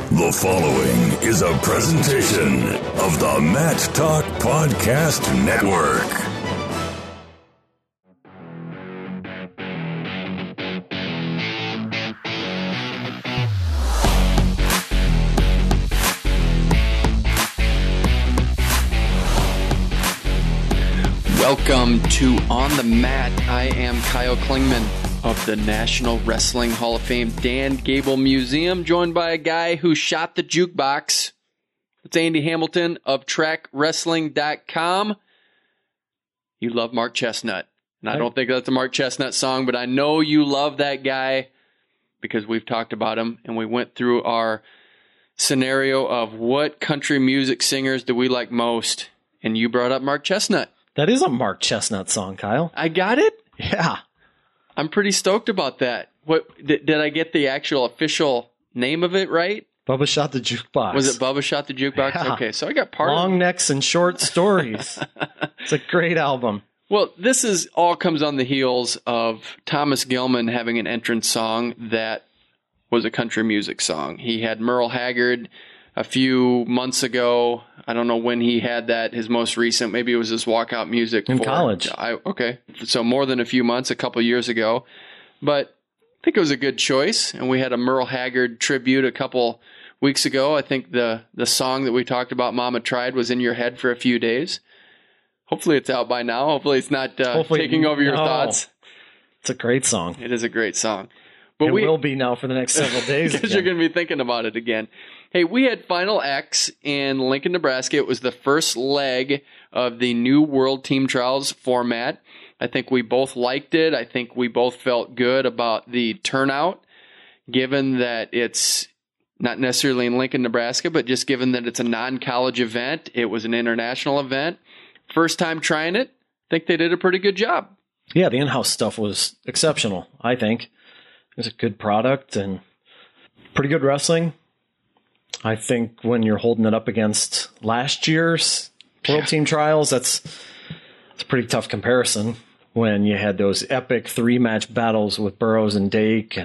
The following is a presentation of the Matt Talk Podcast Network. Welcome to On the Mat. I am Kyle Klingman of the National Wrestling Hall of Fame Dan Gable Museum, joined by a guy who shot the jukebox. It's Andy Hamilton of TrackWrestling.com. You love Mark Chestnut. And I don't think that's a Mark Chestnut song, but I know you love that guy because we've talked about him and we went through our scenario of what country music singers do we like most, and you brought up Mark Chestnut. That is a Mark Chestnut song, Kyle. I got it? Yeah. I'm pretty stoked about that. What did I get the actual official name of it right? Bubba Shot the Jukebox. Was it Bubba Shot the Jukebox? Yeah. Okay, so I got part Long of it. Necks and Short Stories. It's a great album. Well, this is all comes on the heels of Thomas Gilman having an entrance song that was a country music song. He had Merle Haggard a few months ago. I don't know when he had that, his most recent. Maybe it was his walkout music. In college. Okay. So more than a few months, a couple years ago. But I think it was a good choice. And we had a Merle Haggard tribute a couple weeks ago. I think the song that we talked about, Mama Tried, was in your head for a few days. Hopefully it's out by now. Hopefully it's not taking over your thoughts. It's a great song. It is a great song. But it will be now for the next several days. Because you're going to be thinking about it again. Hey, we had Final X in Lincoln, Nebraska. It was the first leg of the new World Team Trials format. I think we both liked it. I think we both felt good about the turnout, given that it's not necessarily in Lincoln, Nebraska, but just given that it's a non-college event. It was an international event. First time trying it. I think they did a pretty good job. Yeah, the in-house stuff was exceptional, I think. It was a good product and pretty good wrestling. I think when you're holding it up against last year's World Team Trials, it's a pretty tough comparison when you had those epic 3-match battles with Burroughs and Dake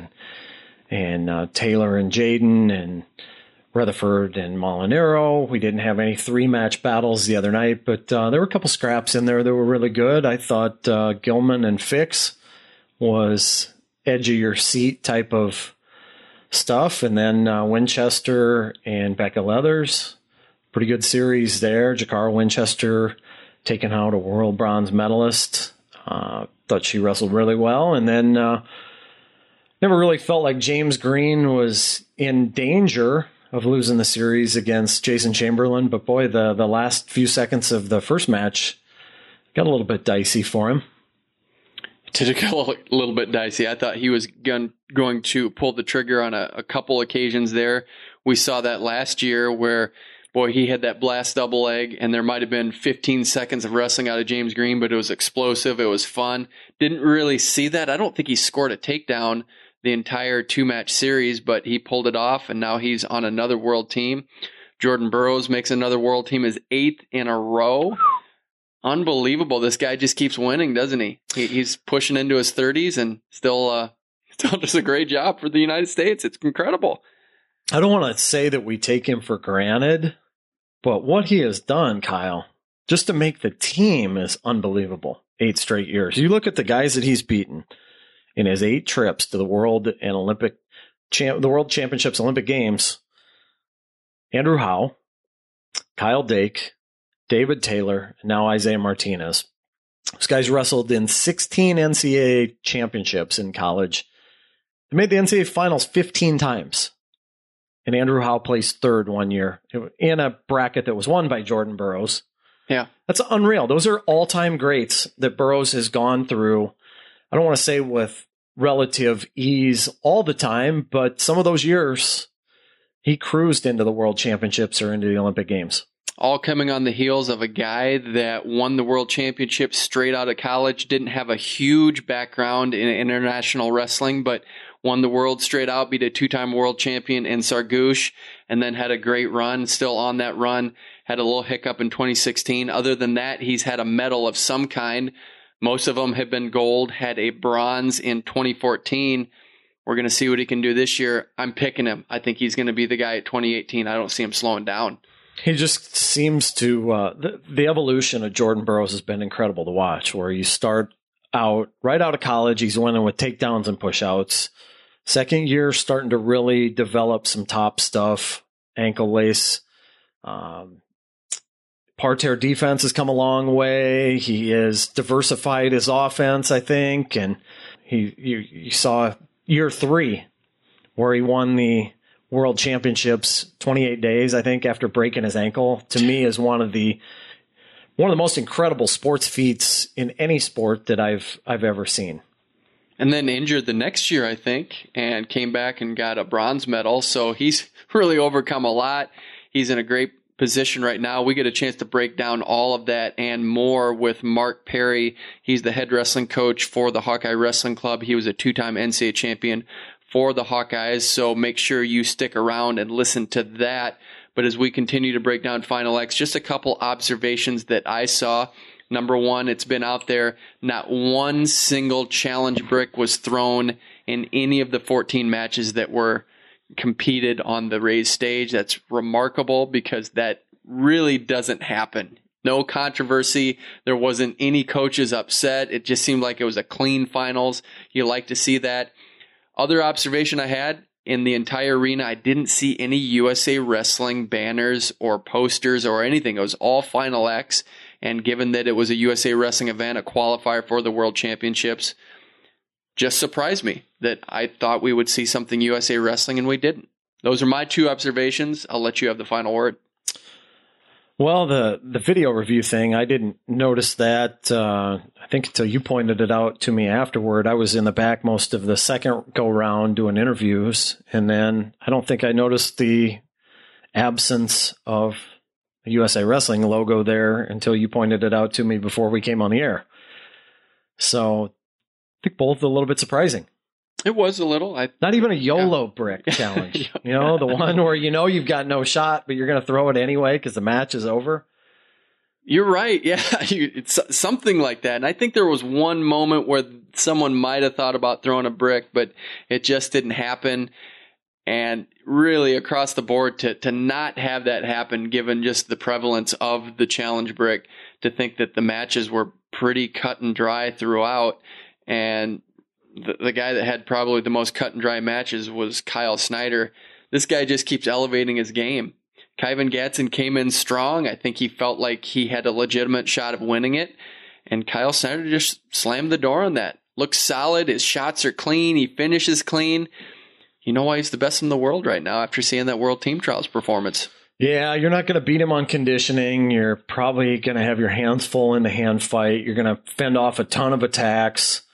and Taylor and Jaden and Rutherford and Molinaro. We didn't have any 3-match battles the other night, but there were a couple scraps in there that were really good. I thought Gilman and Fix was edge of your seat type of stuff. And then Winchester and Becca Leathers, pretty good series there. Jakara Winchester taking out a world bronze medalist. Thought she wrestled really well. And then never really felt like James Green was in danger of losing the series against Jason Chamberlain. But boy, the last few seconds of the first match got a little bit dicey for him. Did it get a little bit dicey? I thought he was going to pull the trigger on a couple occasions there. We saw that last year where, boy, he had that blast double leg, and there might have been 15 seconds of wrestling out of James Green, but it was explosive. It was fun. Didn't really see that. I don't think he scored a takedown the entire 2-match series, but he pulled it off, and now he's on another world team. Jordan Burroughs makes another world team, his 8th in a row. Unbelievable. This guy just keeps winning, doesn't he? He's pushing into his 30s and still does a great job for the United States. It's incredible. I don't want to say that we take him for granted, but what he has done, Kyle, just to make the team is unbelievable. 8 straight years. You look at the guys that he's beaten in his 8 trips to the World and the World Championships, Olympic Games. Andrew Howe, Kyle Dake, David Taylor, and now Isaiah Martinez. Those guys wrestled in 16 NCAA championships in college. They made the NCAA finals 15 times. And Andrew Howe placed 3rd one year in a bracket that was won by Jordan Burroughs. Yeah. That's unreal. Those are all-time greats that Burroughs has gone through. I don't want to say with relative ease all the time, but some of those years he cruised into the World Championships or into the Olympic Games. All coming on the heels of a guy that won the World Championship straight out of college, didn't have a huge background in international wrestling, but won the world straight out, beat a 2-time world champion in Sargouche, and then had a great run, still on that run, had a little hiccup in 2016. Other than that, he's had a medal of some kind. Most of them have been gold, had a bronze in 2014. We're going to see what he can do this year. I'm picking him. I think he's going to be the guy at 2018. I don't see him slowing down. He just seems to the evolution of Jordan Burroughs has been incredible to watch, where you start right out of college, he's winning with takedowns and push-outs. Second year, starting to really develop some top stuff, ankle lace. Parterre defense has come a long way. He has diversified his offense, I think, and you saw year 3 where he won the World Championships 28 days, I think, after breaking his ankle. To me, is one of the most incredible sports feats in any sport that I've ever seen. And then injured the next year, I think, and came back and got a bronze medal. So he's really overcome a lot. He's in a great position right now. We get a chance to break down all of that and more with Mark Perry. He's the head wrestling coach for the Hawkeye Wrestling Club. He was a 2-time NCAA champion for the Hawkeyes. So make sure you stick around and listen to that. But as we continue to break down Final X, just a couple observations that I saw. Number one, it's been out there. Not one single challenge brick was thrown in any of the 14 matches that were competed on the raised stage. That's remarkable because that really doesn't happen. No controversy. There wasn't any coaches upset. It just seemed like it was a clean finals. You like to see that. Other observation I had, in the entire arena, I didn't see any USA Wrestling banners or posters or anything. It was all Final X. And given that it was a USA Wrestling event, a qualifier for the World Championships, just surprised me that I thought we would see something USA Wrestling and we didn't. Those are my 2 observations. I'll let you have the final word. Well, the video review thing, I didn't notice that. I think until you pointed it out to me afterward. I was in the back most of the second go round doing interviews, and then I don't think I noticed the absence of the USA Wrestling logo there until you pointed it out to me before we came on the air. So I think both a little bit surprising. It was a little. Not even a YOLO brick challenge. You know, the one where you know you've got no shot, but you're going to throw it anyway because the match is over. You're right. Yeah, it's something like that. And I think there was one moment where someone might have thought about throwing a brick, but it just didn't happen. And really across the board to not have that happen, given just the prevalence of the challenge brick, to think that the matches were pretty cut and dry throughout. And the guy that had probably the most cut and dry matches was Kyle Snyder. This guy just keeps elevating his game. Kyvan Gatson came in strong. I think he felt like he had a legitimate shot of winning it. And Kyle Snyder just slammed the door on that. Looks solid. His shots are clean. He finishes clean. You know why he's the best in the world right now after seeing that World Team Trials performance. Yeah, you're not going to beat him on conditioning. You're probably going to have your hands full in the hand fight. You're going to fend off a ton of attacks.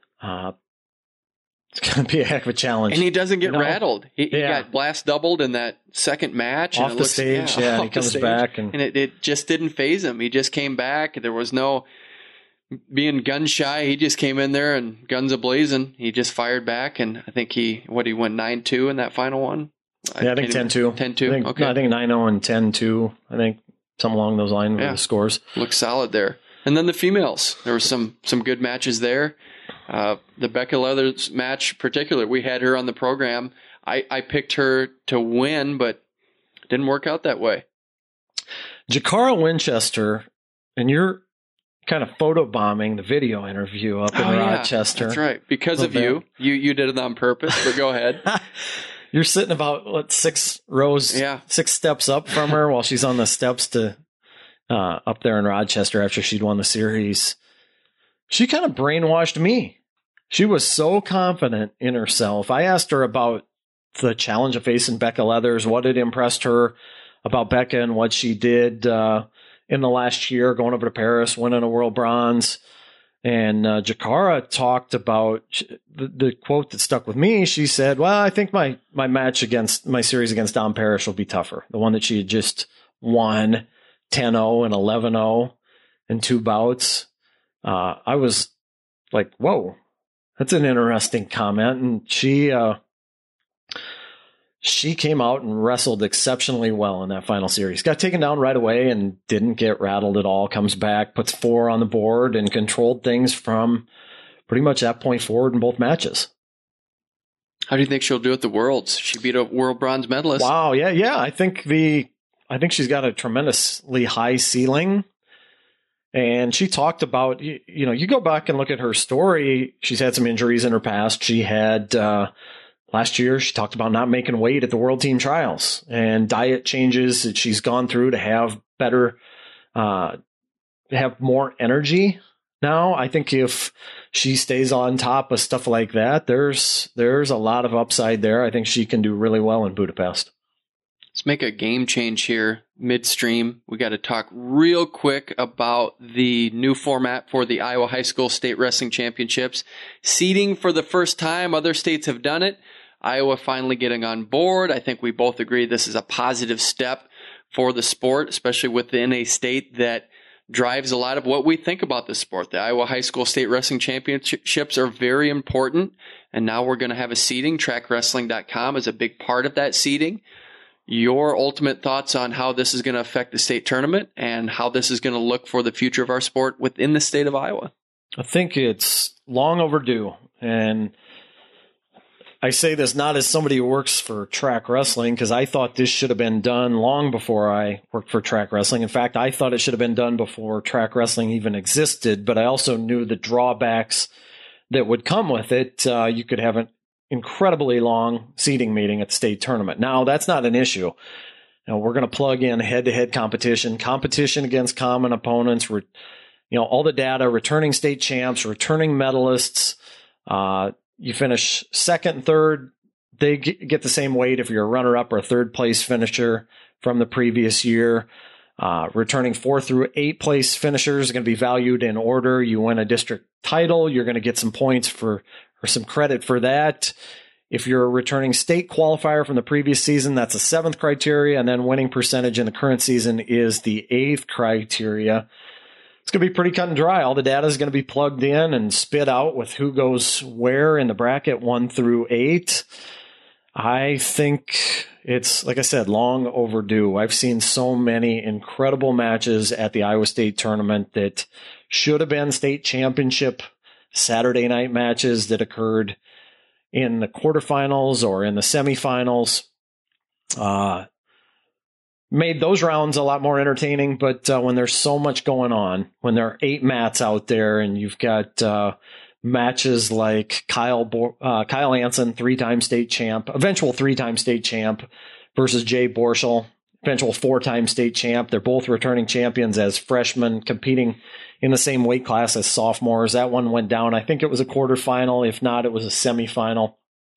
It's going to be a heck of a challenge. And he doesn't get rattled. He got blast doubled in that second match. Off the stage, he comes back. And it just didn't faze him. He just came back. There was no being gun shy. He just came in there and guns a-blazing. He just fired back, and I think he went 9-2 in that final one? Yeah, I think 10-2. 10-2, okay. I think 9-0 and 10-2. I think something along those lines were the scores. Looks solid there. And then the females. There were some good matches there. The Becca Leathers match, particularly, we had her on the program. I picked her to win, but it didn't work out that way. Jakara Winchester, and you're kind of photobombing the video interview up in Rochester. That's right. Because of you. You did it on purpose, but go ahead. You're sitting about, 6 rows, 6 steps up from her while she's on the steps to up there in Rochester after she'd won the series. She kind of brainwashed me. She was so confident in herself. I asked her about the challenge of facing Becca Leathers, what had impressed her about Becca and what she did in the last year, going over to Paris, winning a world bronze. And Jakara talked about the quote that stuck with me. She said, well, I think my match against my series against Dom Parrish will be tougher. The one that she had just won 10-0 and 11-0 in 2 bouts. I was like, whoa, that's an interesting comment. And she came out and wrestled exceptionally well in that final series. Got taken down right away and didn't get rattled at all. Comes back, puts 4 on the board, and controlled things from pretty much that point forward in both matches. How do you think she'll do at the Worlds? She beat a world bronze medalist. Wow, yeah. I think she's got a tremendously high ceiling. And she talked about, you go back and look at her story. She's had some injuries in her past. She had last year, she talked about not making weight at the World Team Trials and diet changes that she's gone through to have better, have more energy. Now, I think if she stays on top of stuff like that, there's a lot of upside there. I think she can do really well in Budapest. Let's make a game change here midstream. We got to talk real quick about the new format for the Iowa High School State Wrestling Championships. Seeding for the first time. Other states have done it. Iowa finally getting on board. I think we both agree this is a positive step for the sport, especially within a state that drives a lot of what we think about the sport. The Iowa High School State Wrestling Championships are very important, and now we're going to have a seeding. TrackWrestling.com is a big part of that seeding. Your ultimate thoughts on how this is going to affect the state tournament and how this is going to look for the future of our sport within the state of Iowa? I think it's long overdue. And I say this not as somebody who works for Track Wrestling, because I thought this should have been done long before I worked for Track Wrestling. In fact, I thought it should have been done before Track Wrestling even existed, but I also knew the drawbacks that would come with it. You could have an incredibly long seeding meeting at the state tournament. Now, that's not an issue. Now, we're going to plug in head-to-head competition against common opponents, all the data, returning state champs, returning medalists. You finish second and third, they get the same weight if you're a runner-up or a third-place finisher from the previous year. Returning 4 through 8 place finishers are going to be valued in order. You win a district title, you're going to get some points or some credit for that. If you're a returning state qualifier from the previous season, that's a 7th criteria, and then winning percentage in the current season is the 8th criteria. It's going to be pretty cut and dry. All the data is going to be plugged in and spit out with who goes where in the bracket 1 through 8. I think it's, like I said, long overdue. I've seen so many incredible matches at the Iowa State tournament that should have been state championship Saturday night matches that occurred in the quarterfinals or in the semifinals. Made those rounds a lot more entertaining, but when there's so much going on, when there are 8 mats out there and you've got matches like Kyle Anson, 3-time state champ, eventual 3-time state champ, versus Jay Borschel, eventual 4-time state champ. They're both returning champions as freshmen, competing in the same weight class as sophomores. That one went down. I think it was a quarterfinal. If not, it was a semifinal.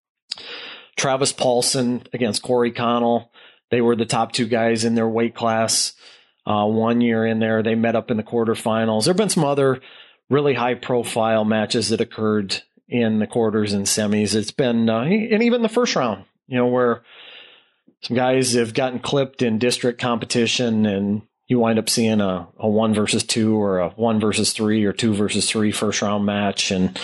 Travis Paulson against Corey Connell. They were the top 2 guys in their weight class 1 year in there. They met up in the quarterfinals. There have been some other really high-profile matches that occurred in the quarters and semis. It's been, and even the first round, where some guys have gotten clipped in district competition, and you wind up seeing a 1 versus 2 or a 1 versus 3 or 2 versus 3 first-round match. And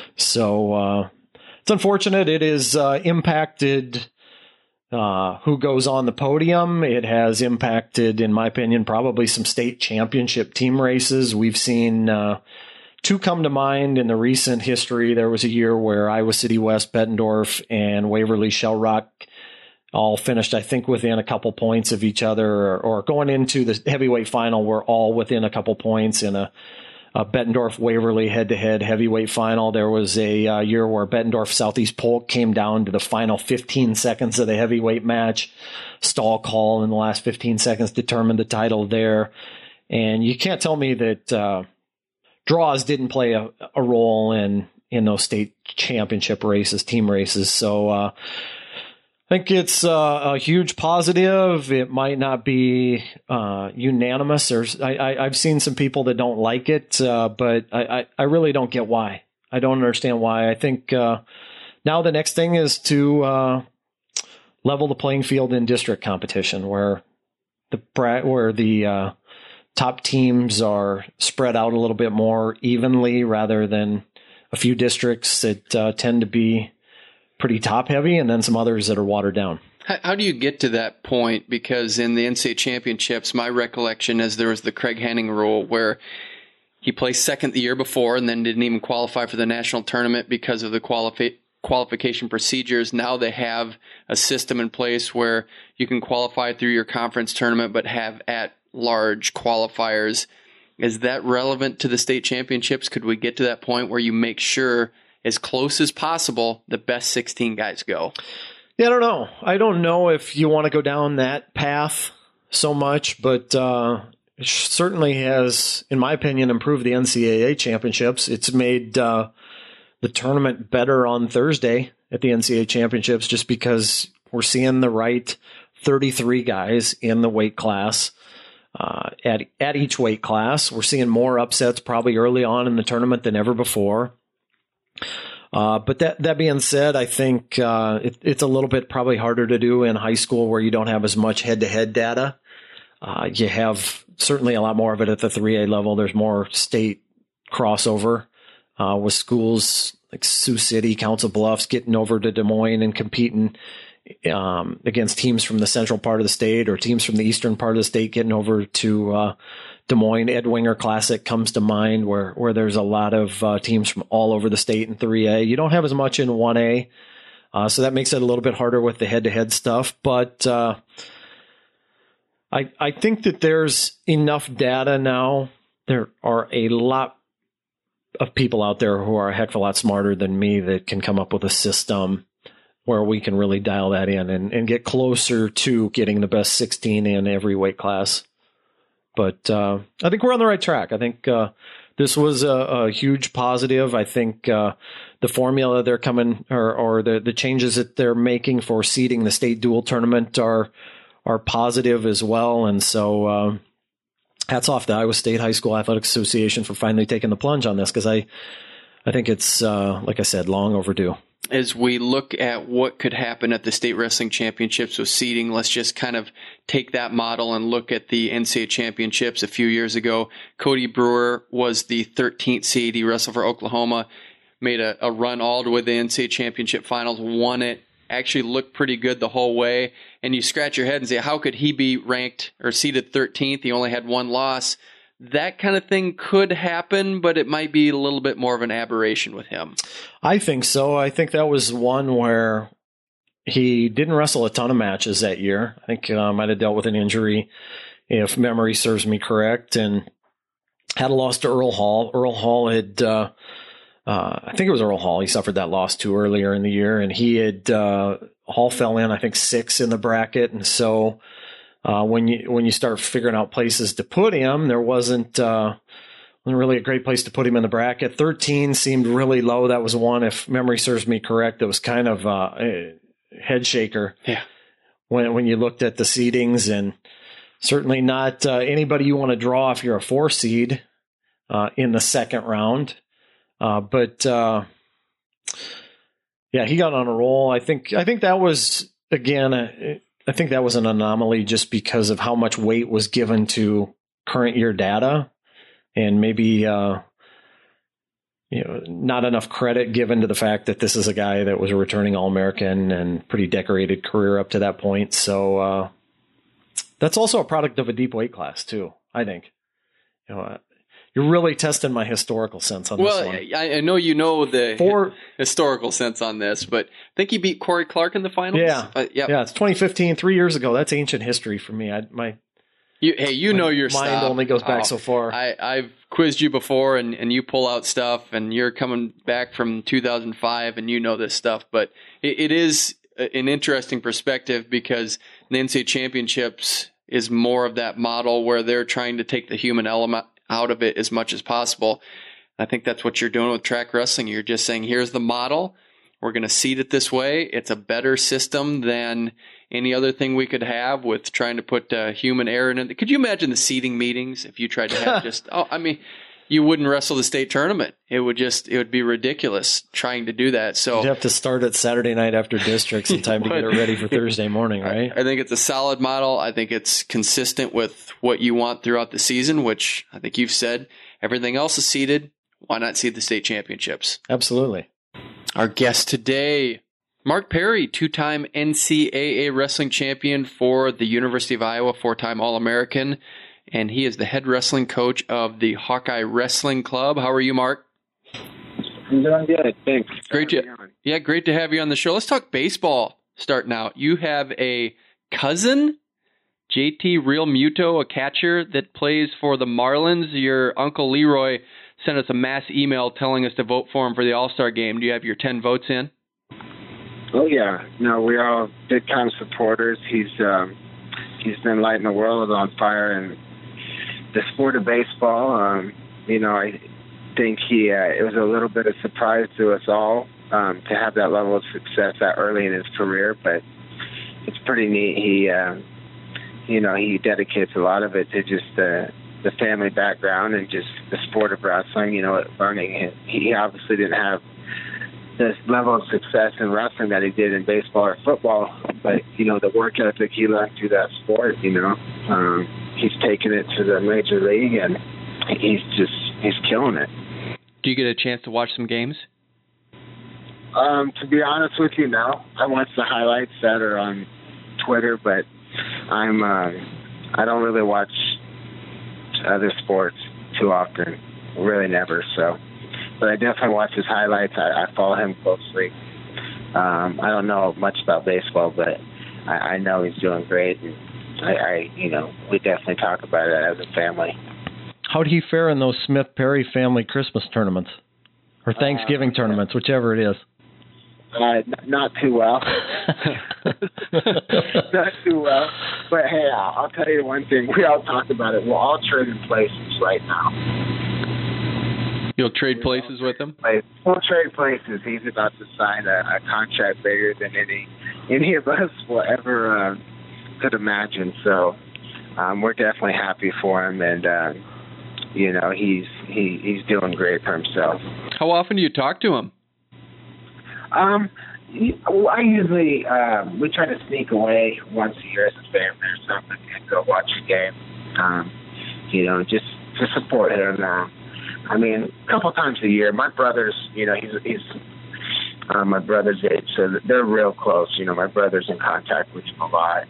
so it's unfortunate. It has impacted who goes on the podium. It has impacted, in my opinion, probably some state championship team races. We've seen 2 come to mind in the recent history. There was a year where Iowa City West, Bettendorf, and Waverly Shell Rock all finished, I think, within a couple points of each other, or going into the heavyweight final, were all within a couple points in a Bettendorf-Waverly head-to-head heavyweight final. There was a year where Bettendorf-Southeast Polk came down to the final 15 seconds of the heavyweight match. Stall call in the last 15 seconds determined the title there. And you can't tell me that draws didn't play a role in those state championship races, team races. So I think it's a huge positive. It might not be unanimous. I've seen some people that don't like it, but I really don't get why. I don't understand why. I think now the next thing is to level the playing field in district competition, where the top teams are spread out a little bit more evenly, rather than a few districts that tend to be pretty top heavy, and then some others that are watered down. How do you get to that point? Because in the NCAA championships, my recollection is there was the Craig Henning rule where he placed second the year before and then didn't even qualify for the national tournament because of the qualification procedures. Now they have a system in place where you can qualify through your conference tournament, but have at-large qualifiers. Is that relevant to the state championships? Could we get to that point where you make sure, as close as possible, the best 16 guys go? Yeah, I don't know. I don't know if you want to go down that path so much, but it certainly has, in my opinion, improved the NCAA championships. It's made the tournament better on Thursday at the NCAA championships just because we're seeing the right 33 guys in the weight class. At each weight class, we're seeing more upsets probably early on in the tournament than ever before. But that being said, I think it's a little bit probably harder to do in high school where you don't have as much head-to-head data. You have certainly a lot more of it at the 3A level. There's more state crossover with schools like Sioux City, Council Bluffs getting over to Des Moines and competing against teams from the central part of the state or teams from the eastern part of the state getting over to Des Moines. Ed Winger Classic comes to mind where there's a lot of teams from all over the state in 3A. You don't have as much in 1A, so that makes it a little bit harder with the head-to-head stuff. But I think that there's enough data now. There are a lot of people out there who are a heck of a lot smarter than me that can come up with a system where we can really dial that in and get closer to getting the best 16 in every weight class. But I think we're on the right track. I think this was a huge positive. I think the formula they're coming or the changes that they're making for seeding the state dual tournament are positive as well. And so hats off to Iowa State High School Athletics Association for finally taking the plunge on this because I think it's, like I said, long overdue. As we look at what could happen at the state wrestling championships with seeding, let's just kind of take that model and look at the NCAA championships a few years ago. Cody Brewer was the 13th seed. He wrestled for Oklahoma, made a run all the way to the NCAA championship finals, won it, actually looked pretty good the whole way. And you scratch your head and say, how could he be ranked or seeded 13th? He only had one loss. That kind of thing could happen, but it might be a little bit more of an aberration with him. I think so. I think that was one where he didn't wrestle a ton of matches that year. I think might have dealt with an injury, if memory serves me correct, and had a loss to Earl Hall. Earl Hall had, I think it was Earl Hall he suffered that loss to earlier in the year, and he had, Hall fell in, I think, 6 in the bracket, and so when you start figuring out places to put him, there wasn't really a great place to put him in the bracket. 13 seemed really low. That was one, if memory serves me correct, that was kind of a head shaker. Yeah. When you looked at the seedings, and certainly not anybody you want to draw if you're a 4 seed in the second round. But yeah, he got on a roll. I think that was again. I think that was an anomaly just because of how much weight was given to current year data and maybe not enough credit given to the fact that this is a guy that was a returning All-American and pretty decorated career up to that point. So that's also a product of a deep weight class too, I think. You're really testing my historical sense on this one. Well, I know you know the historical sense on this, but I think he beat Corey Clark in the finals. Yeah, yeah. It's 2015, 3 years ago. That's ancient history for me. My your stuff. Mind only goes back so far. I've quizzed you before, and you pull out stuff, and you're coming back from 2005, and you know this stuff. But it is an interesting perspective because the NCAA championships is more of that model where they're trying to take the human element out of it as much as possible. I think that's what you're doing with track wrestling. You're just saying, here's the model. We're going to seed it this way. It's a better system than any other thing we could have with trying to put human error in it. Could you imagine the seeding meetings if you tried to have you wouldn't wrestle the state tournament. It would be ridiculous trying to do that. So you'd have to start at Saturday night after districts in time to get it ready for Thursday morning, right? I think it's a solid model. I think it's consistent with what you want throughout the season, which I think you've said everything else is seeded. Why not seed the state championships? Absolutely. Our guest today, Mark Perry, 2-time NCAA wrestling champion for the University of Iowa, 4-time All-American. And he is the head wrestling coach of the Hawkeye Wrestling Club. How are you, Mark? I'm doing good. Thanks. Great Yeah, great to have you on the show. Let's talk baseball starting out. You have a cousin, JT Real Muto, a catcher that plays for the Marlins. Your Uncle Leroy sent us a mass email telling us to vote for him for the All-Star game. Do you have your 10 votes in? Oh, yeah. No, we're all big-time supporters. He's been lighting the world on fire in the sport of baseball. I think it was a little bit of surprise to us all to have that level of success that early in his career, but it's pretty neat. He dedicates a lot of it to just the family background and just the sport of wrestling, learning. He obviously didn't have this level of success in wrestling that he did in baseball or football, but, the work ethic he learned through that sport, he's taken it to the major league, and he's killing it. Do you get a chance to watch some games? To be honest with you, no. I watch the highlights that are on Twitter, but I don't really watch other sports too often. Really never, so. But I definitely watch his highlights. I follow him closely. I don't know much about baseball, but I know he's doing great, and we definitely talk about it as a family. How did he fare in those Smith-Perry family Christmas tournaments? Or Thanksgiving tournaments, whichever it is. Not too well. Not too well. But, hey, I'll tell you one thing. We all talk about it. We're all trading places right now. You'll trade places with him? We'll trade places. He's about to sign a contract bigger than any of us will ever could imagine. So we're definitely happy for him, and he's doing great for himself. How often do you talk to him? I usually we try to sneak away once a year as a family or something and go watch a game. Just to support him. A couple times a year. My brother's, he's my brother's age, so they're real close. My brother's in contact with him a lot.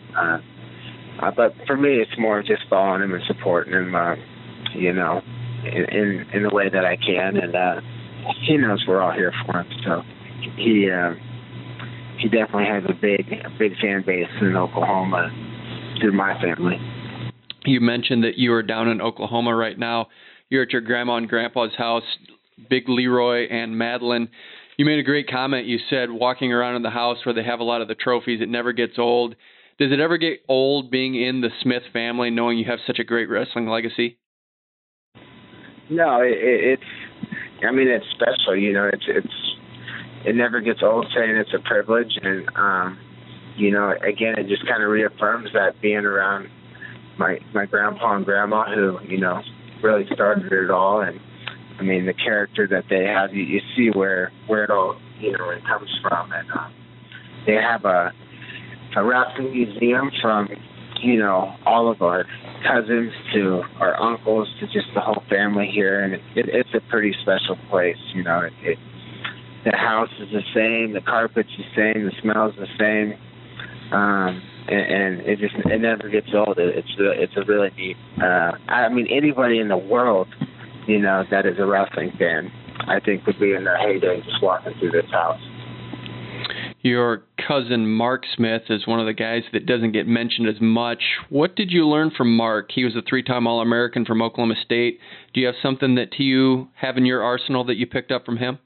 But for me, it's more just following him and supporting him, in the way that I can. And he knows we're all here for him. So he definitely has a big fan base in Oklahoma through my family. You mentioned that you are down in Oklahoma right now. You're at your grandma and grandpa's house, Big Leroy and Madeline. You made a great comment. You said walking around in the house where they have a lot of the trophies, it never gets old. Does it ever get old being in the Smith family, knowing you have such a great wrestling legacy? No, it's special. It never gets old saying it's a privilege. And, again, it just kind of reaffirms that being around my grandpa and grandma who, really started it all. And the character that they have, you see where it all, it comes from. And they have a wrestling museum from, all of our cousins to our uncles to just the whole family here. And it's a pretty special place. The house is the same, the carpet's the same, the smell's the same. And it never gets old. It's a really neat. Anybody in the world, that is a wrestling fan, I think would be in their heyday just walking through this house. Your cousin Mark Smith is one of the guys that doesn't get mentioned as much. What did you learn from Mark? He was a 3-time All-American from Oklahoma State. Do you have something that you have in your arsenal that you picked up from him?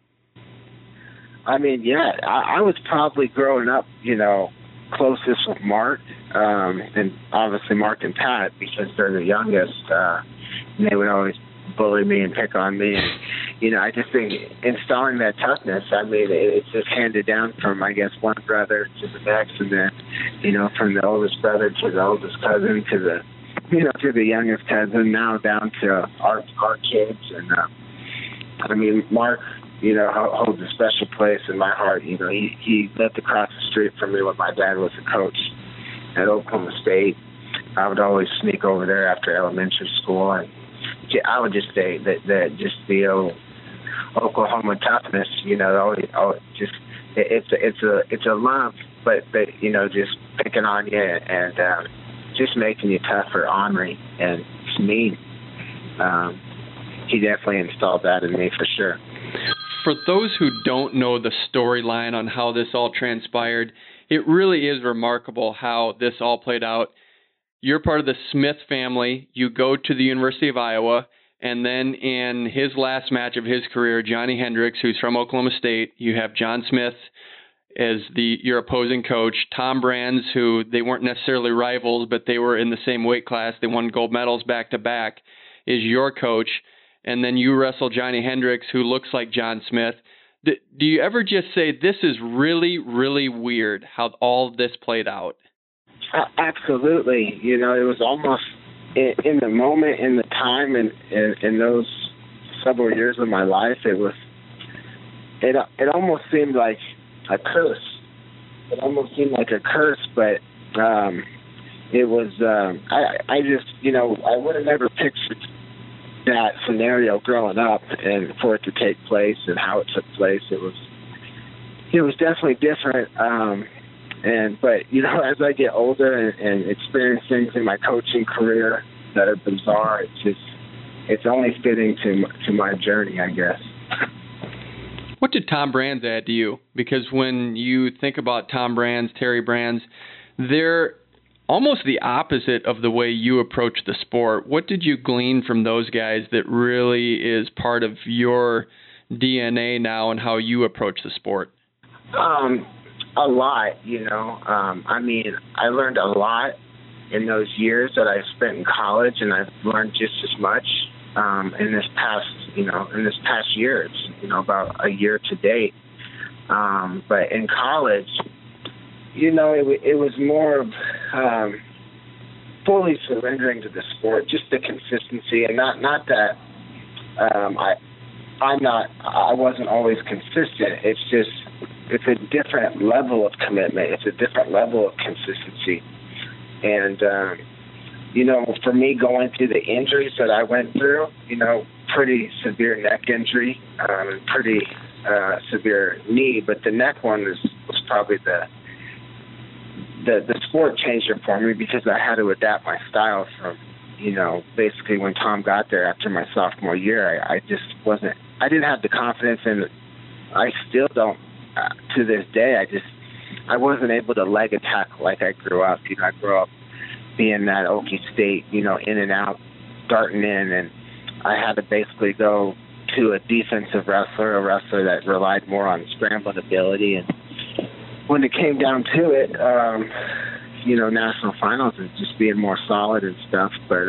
I was probably growing up, closest with Mark, and obviously Mark and Pat, because they're the youngest, and they would always bully me and pick on me. And, I just think installing that toughness, it's just handed down from, I guess, one brother to the next, and then, from the oldest brother to the oldest cousin to the, to the youngest cousin, now down to our kids. And, Mark, holds a special place in my heart. He lived across the street from me when my dad was a coach at Oklahoma State. I would always sneak over there after elementary school, and I would just say that just the Oklahoma toughness, it's a love, but just picking on you and just making you tougher, ornery, and mean. He definitely installed that in me for sure. For those who don't know the storyline on how this all transpired, it really is remarkable how this all played out. You're part of the Smith family. You go to the University of Iowa, and then in his last match of his career, Johnny Hendricks, who's from Oklahoma State, you have John Smith as your opposing coach. Tom Brands, who they weren't necessarily rivals, but they were in the same weight class. They won gold medals back-to-back, is your coach. And then you wrestle Johnny Hendricks, who looks like John Smith. Do you ever just say, this is really, really weird how all this played out? Absolutely. You know, it was almost in the moment, in the time, and in those several years of my life, it almost seemed like a curse. It almost seemed like a curse, but it was, I just, you know, I would have never pictured that scenario growing up, and for it to take place and how it took place, it was definitely different. But you know, as I get older and experience things in my coaching career that are bizarre, it's only fitting to my journey, I guess. What did Tom Brands add to you? Because when you think about Tom Brands, Terry Brands, they're almost the opposite of the way you approach the sport. What did you glean from those guys that really is part of your DNA now and how you approach the sport? A lot, you know. I mean, I learned a lot in those years that I spent in college, and I've learned just as much in this past year. It's, you know, about a year to date. But in college, you know, it was more of fully surrendering to the sport, just the consistency, and not that I wasn't always consistent. It's a different level of commitment. It's a different level of consistency. And, you know, for me, going through the injuries that I went through, you know, pretty severe neck injury, pretty severe knee, but the neck one was probably the sport changer for me, because I had to adapt my style from, you know, basically when Tom got there after my sophomore year. I didn't have the confidence, and I still don't. To this day, I wasn't able to leg attack like I grew up. You know, I grew up being that Okie State, you know, in and out, darting in, and I had to basically go to a defensive wrestler, a wrestler that relied more on scrambling ability. And when it came down to it, you know, national finals is just being more solid and stuff. But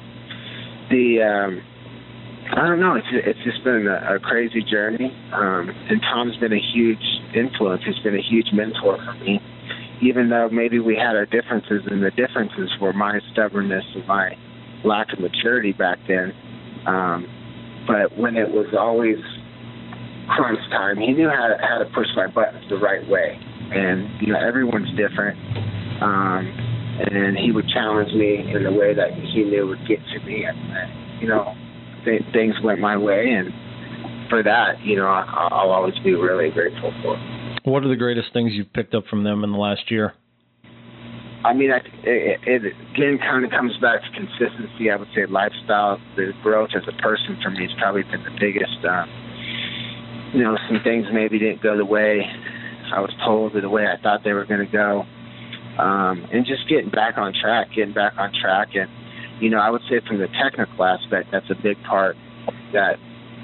I don't know. It's just been a crazy journey, and Tom's been a huge influence. He's been a huge mentor for me, even though maybe we had our differences, and the differences were my stubbornness and my lack of maturity back then. But when it was always crunch time, he knew how to push my buttons the right way. And, you know, everyone's different. And he would challenge me in the way that he knew would get to me. And you know, things went my way, and for that, you know, I'll always be really grateful for. What are the greatest things you've picked up from them in the last year? I mean, it again kind of comes back to consistency. I would say lifestyle, the growth as a person for me has probably been the biggest. You know, some things maybe didn't go the way I was told or the way I thought they were going to go. And just getting back on track. And, you know, I would say from the technical aspect, that's a big part that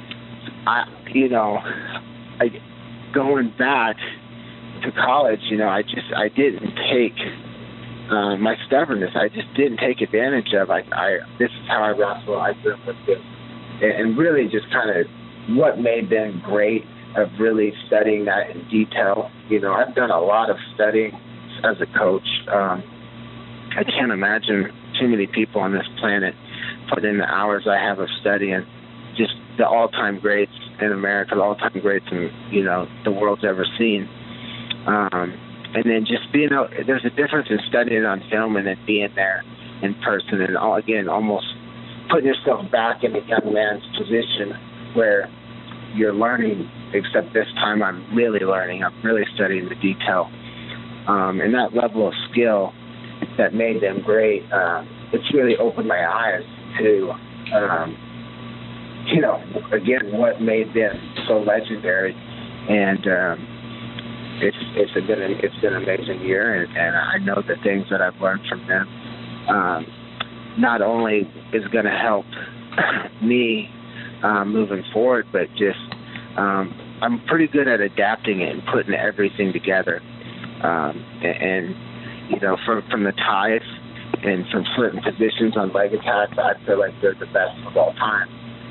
going back to college, you know, I didn't take my stubbornness. I just didn't take advantage of. This is how I wrestle. I grew up with this, and really just kind of what made them great of really studying that in detail. You know, I've done a lot of studying as a coach. I can't imagine too many people on this planet put in the hours I have of studying just the all-time greats in America, the all-time greats in, you know, the world's ever seen. And then just being out, there's a difference in studying on film and then being there in person, and again, almost putting yourself back in a young man's position where you're learning, except this time I'm really learning. I'm really studying the detail. And that level of skill that made them great, it's really opened my eyes to again, what made them so legendary. And it's been an amazing year, and I know the things that I've learned from them not only is going to help me moving forward, but just I'm pretty good at adapting it and putting everything together. And from the ties and from certain positions on leg attacks, I feel like they're the best of all time.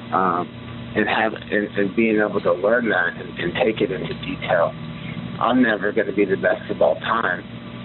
And being able to learn that and take it into detail. I'm never going to be the best of all time.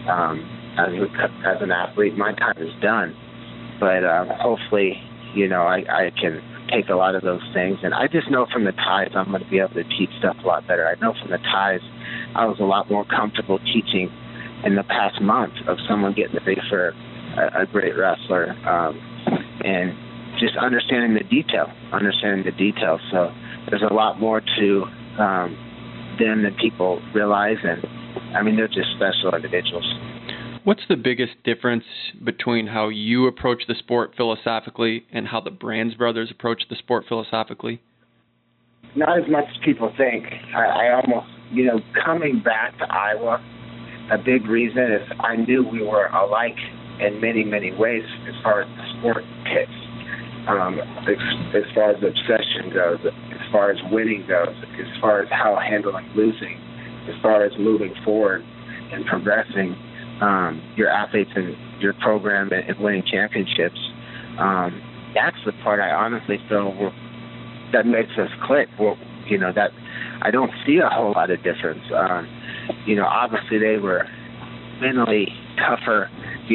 As an athlete, my time is done. But hopefully, I can take a lot of those things. And I just know from the ties I'm going to be able to teach stuff a lot better. I know from the ties I was a lot more comfortable teaching in the past month of someone getting ready for a great wrestler, and just understanding the detail. So there's a lot more to them than people realize, and I mean, they're just special individuals. What's the biggest difference between how you approach the sport philosophically and how the Brands brothers approach the sport philosophically? Not as much as people think. I almost, coming back to Iowa, a big reason is I knew we were alike in many, many ways as far as the sport hits. As far as obsession goes, as far as winning goes, as far as how handling losing, as far as moving forward and progressing your athletes and your program and winning championships. That's the part I honestly feel that makes us click. That I don't see a whole lot of difference. Obviously they were mentally tougher.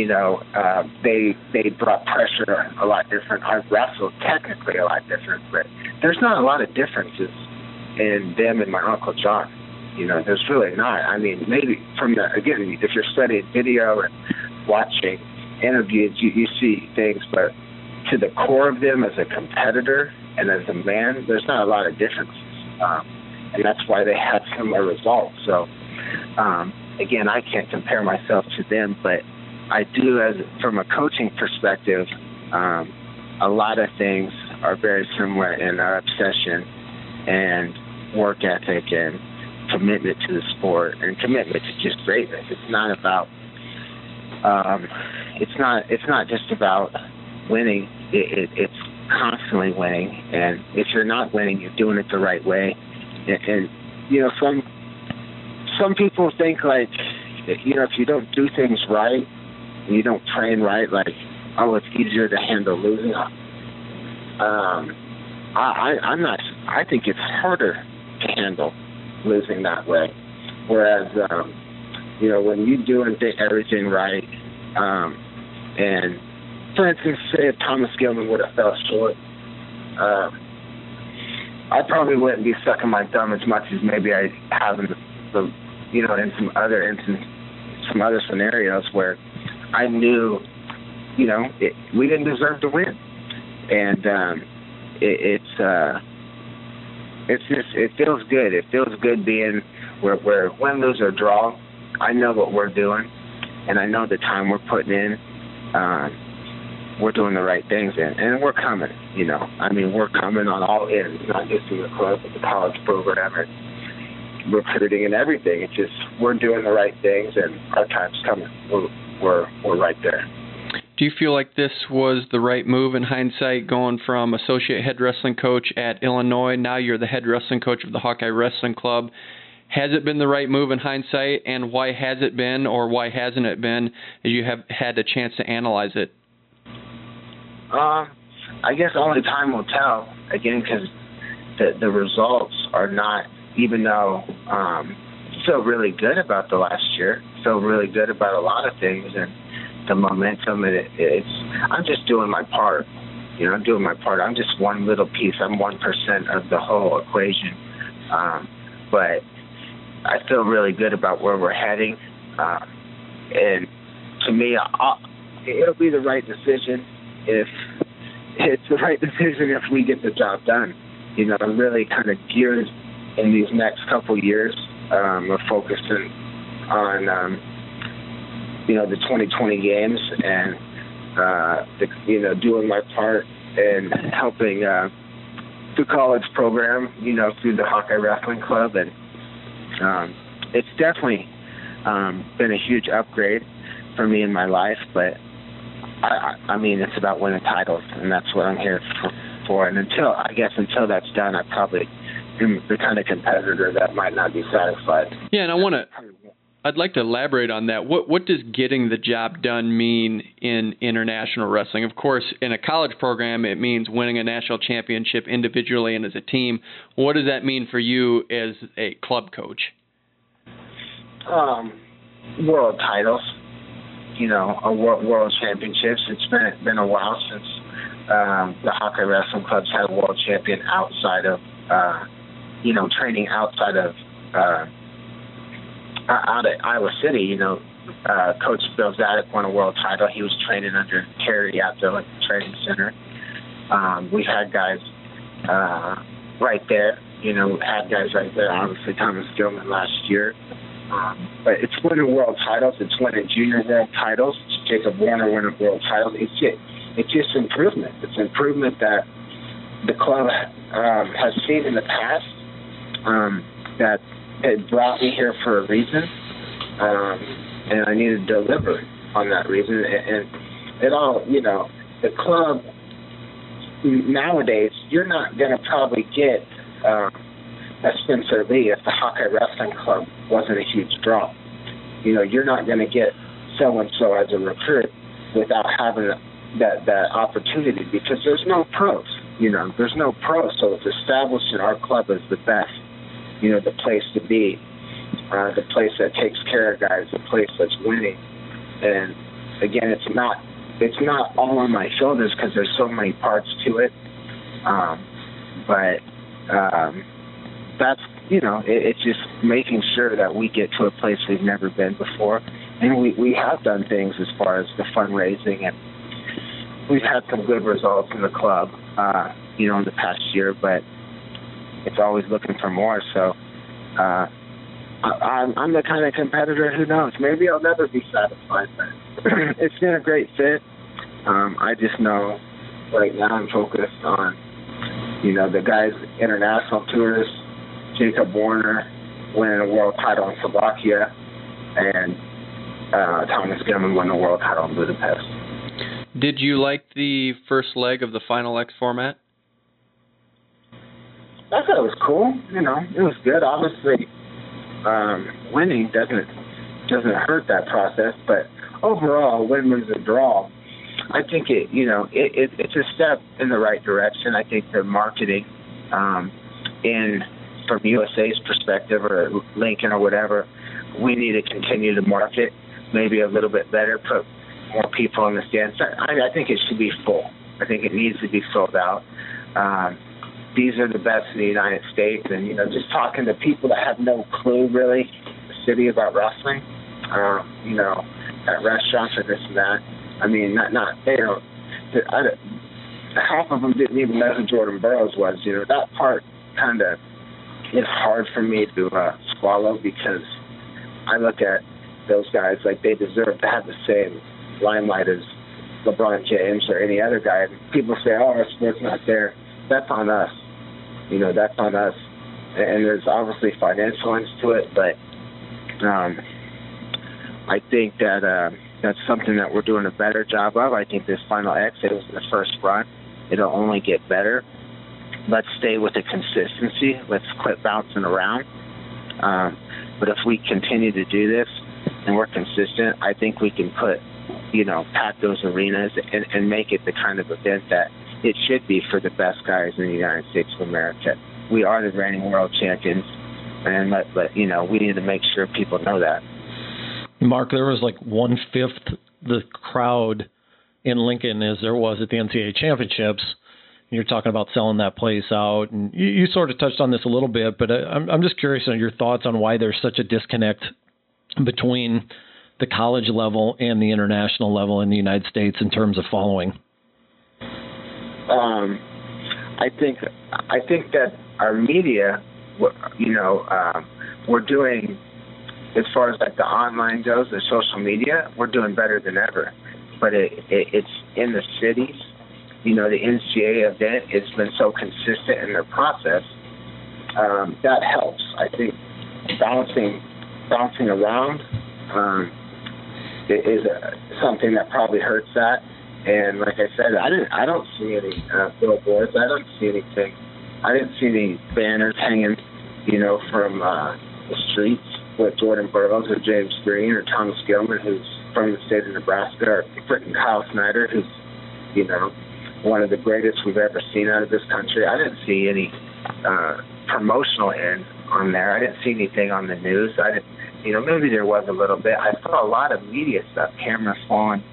They brought pressure a lot different. I wrestled technically a lot different, but there's not a lot of differences in them and my Uncle John. There's really not. I mean, maybe if you're studying video and watching interviews, you see things, but to the core of them as a competitor and as a man, there's not a lot of differences. And that's why they had similar results. So, again, I can't compare myself to them, but I do, from a coaching perspective, a lot of things are very similar in our obsession and work ethic and commitment to the sport and commitment to just greatness. It's not about, it's not just about winning. It's constantly winning. And if you're not winning, you're doing it the right way. And some people think like, if you don't do things right, and you don't train right, like, it's easier to handle losing. I'm not. I think it's harder to handle losing that way. Whereas, when you do everything right, and for instance, say if Thomas Gilman would have fell short, I probably wouldn't be sucking my thumb as much as maybe I have in in some other scenarios where I knew, we didn't deserve to win, and it feels good. It feels good being where win, lose, or draw. I know what we're doing, and I know the time we're putting in. We're doing the right things, and we're coming. We're coming on all ends, not just in the club, but the college program and recruiting and everything. It's just we're doing the right things, and our time's coming. We're right there. Do you feel like this was the right move in hindsight, going from associate head wrestling coach at Illinois, now you're the head wrestling coach of the Hawkeye Wrestling Club? Has it been the right move in hindsight, and why has it been, or why hasn't it been, as you have had a chance to analyze it? I guess only time will tell, again, because the results are not, even though feel really good about the last year, feel really good about a lot of things, and the momentum, and I'm just doing my part. I'm doing my part. I'm just one little piece. I'm 1% of the whole equation. But I feel really good about where we're heading. And to me, it'll be the right decision if it's the right decision if we get the job done. I'm really kind of geared in these next couple years. We're focusing on the 2020 games and doing my part and helping the college program, you know, through the Hawkeye Wrestling Club, and it's definitely been a huge upgrade for me in my life. But I mean, it's about winning titles, and that's what I'm here for. And until that's done, I probably am the kind of competitor that might not be satisfied. Yeah, and I'd like to elaborate on that. What does getting the job done mean in international wrestling? Of course, in a college program, it means winning a national championship individually and as a team. What does that mean for you as a club coach? World titles, you know, world championships. It's been a while since the Hawkeye Wrestling Club's had a world champion outside of, you know, training outside of out at Iowa City. You know, Coach Bill Zadek won a world title. He was training under Terry at the training center. We had guys right there. You know, had guys right there. Obviously, Thomas Gilman last year. But it's winning world titles. It's winning junior world titles. It's Jacob Warner winning world titles. It's just improvement. It's improvement that the club has seen in the past. That it brought me here for a reason, and I need to deliver on that reason. And it all, you know, the club nowadays, you're not going to probably get a Spencer Lee if the Hawkeye Wrestling Club wasn't a huge draw. You know, you're not going to get so-and-so as a recruit without having that opportunity, because there's no pros. You know, there's no pros, so it's establishing our club as the best, you know, the place to be, the place that takes care of guys, the place that's winning. And again, it's not all on my shoulders because there's so many parts to it. But that's, you know, it's just making sure that we get to a place we've never been before. And we have done things as far as the fundraising, and we've had some good results in the club, you know, in the past year, but it's always looking for more. So I'm the kind of competitor who knows. Maybe I'll never be satisfied, but it's been a great fit. I just know right now I'm focused on, you know, the guys' international tours, Jacob Warner winning a world title in Slovakia, and Thomas Gilman won the world title in Budapest. Did you like the first leg of the Final X format? I thought it was cool. You know, it was good. Obviously, winning doesn't hurt that process, but overall, win was a draw. I think it's a step in the right direction. I think the marketing, from USA's perspective or Lincoln or whatever, we need to continue to market maybe a little bit better, put more people in the stands. I think it should be full. I think it needs to be sold out. These are the best in the United States, and, you know, just talking to people that have no clue really in the city about wrestling, you know, at restaurants or this and that. I mean, half of them didn't even know who Jordan Burroughs was. You know, that part kind of is hard for me to swallow, because I look at those guys like they deserve to have the same limelight as LeBron James or any other guy. And people say, "Oh, our sport's not there." That's on us. You know, that's on us. And there's obviously financial ends to it, but I think that that's something that we're doing a better job of. I think this Final X, it was the first run. It'll only get better. Let's stay with the consistency. Let's quit bouncing around. But if we continue to do this and we're consistent, I think we can pack those arenas and make it the kind of event that it should be for the best guys in the United States of America. We are the reigning world champions, and we need to make sure people know that. Mark, there was like 1/5 the crowd in Lincoln as there was at the NCAA championships. You're talking about selling that place out, and you sort of touched on this a little bit, but I'm just curious on your thoughts on why there's such a disconnect between the college level and the international level in the United States in terms of following. I think that our media, we're doing, as far as like the online goes, the social media, we're doing better than ever. But it's in the cities the NCAA event has been so consistent in their process, that helps. I think bouncing around is something that probably hurts that. And like I said, I don't see any billboards. I don't see anything. I didn't see any banners hanging, from the streets with Jordan Burroughs or James Green or Thomas Gilman, who's from the state of Nebraska, or freaking Kyle Snyder, who's, one of the greatest we've ever seen out of this country. I didn't see any promotional end on there. I didn't see anything on the news. I didn't, maybe there was a little bit. I saw a lot of media stuff, cameras following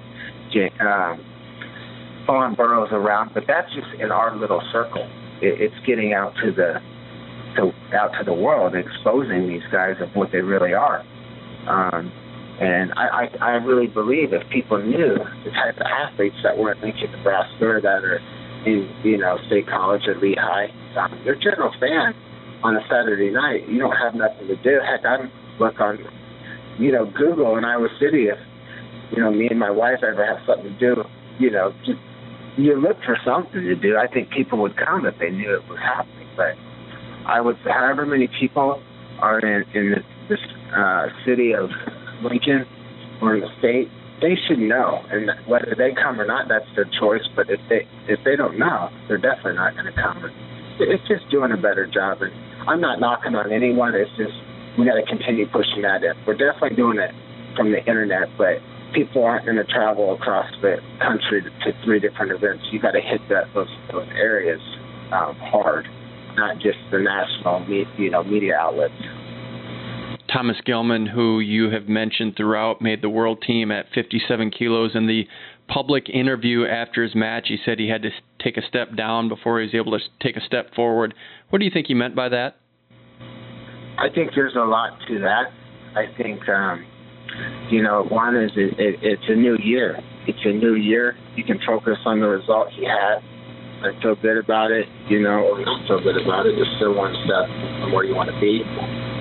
Burroughs around, but that's just in our little circle. It's getting out to the world, exposing these guys of what they really are. And I really believe if people knew the type of athletes that were in Lincoln, Nebraska, or that are in, State College or Lehigh, they're general fans on a Saturday night. You don't have nothing to do. Heck, I look on, Google in Iowa City. If, me and my wife ever have something to do, just, you look for something to do. I think people would come if they knew it was happening. But I would say however many people are in this city of Lincoln or in the state, they should know. And whether they come or not, that's their choice. But if they don't know, they're definitely not going to come. It's just doing a better job. And I'm not knocking on anyone. It's just we got to continue pushing that in. We're definitely doing it from the internet, but people aren't going to travel across the country to 3 different events. You got to hit those areas hard, not just the national media outlets. Thomas Gilman, who you have mentioned throughout, made the world team at 57 kilos. In the public interview after his match, he said he had to take a step down before he was able to take a step forward. What do you think he meant by that? I think there's a lot to that. I think, one is it's a new year. It's a new year. You can focus on the result he had and feel good about it, or not feel good about it. There's still one step from where you want to be.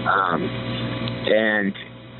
And,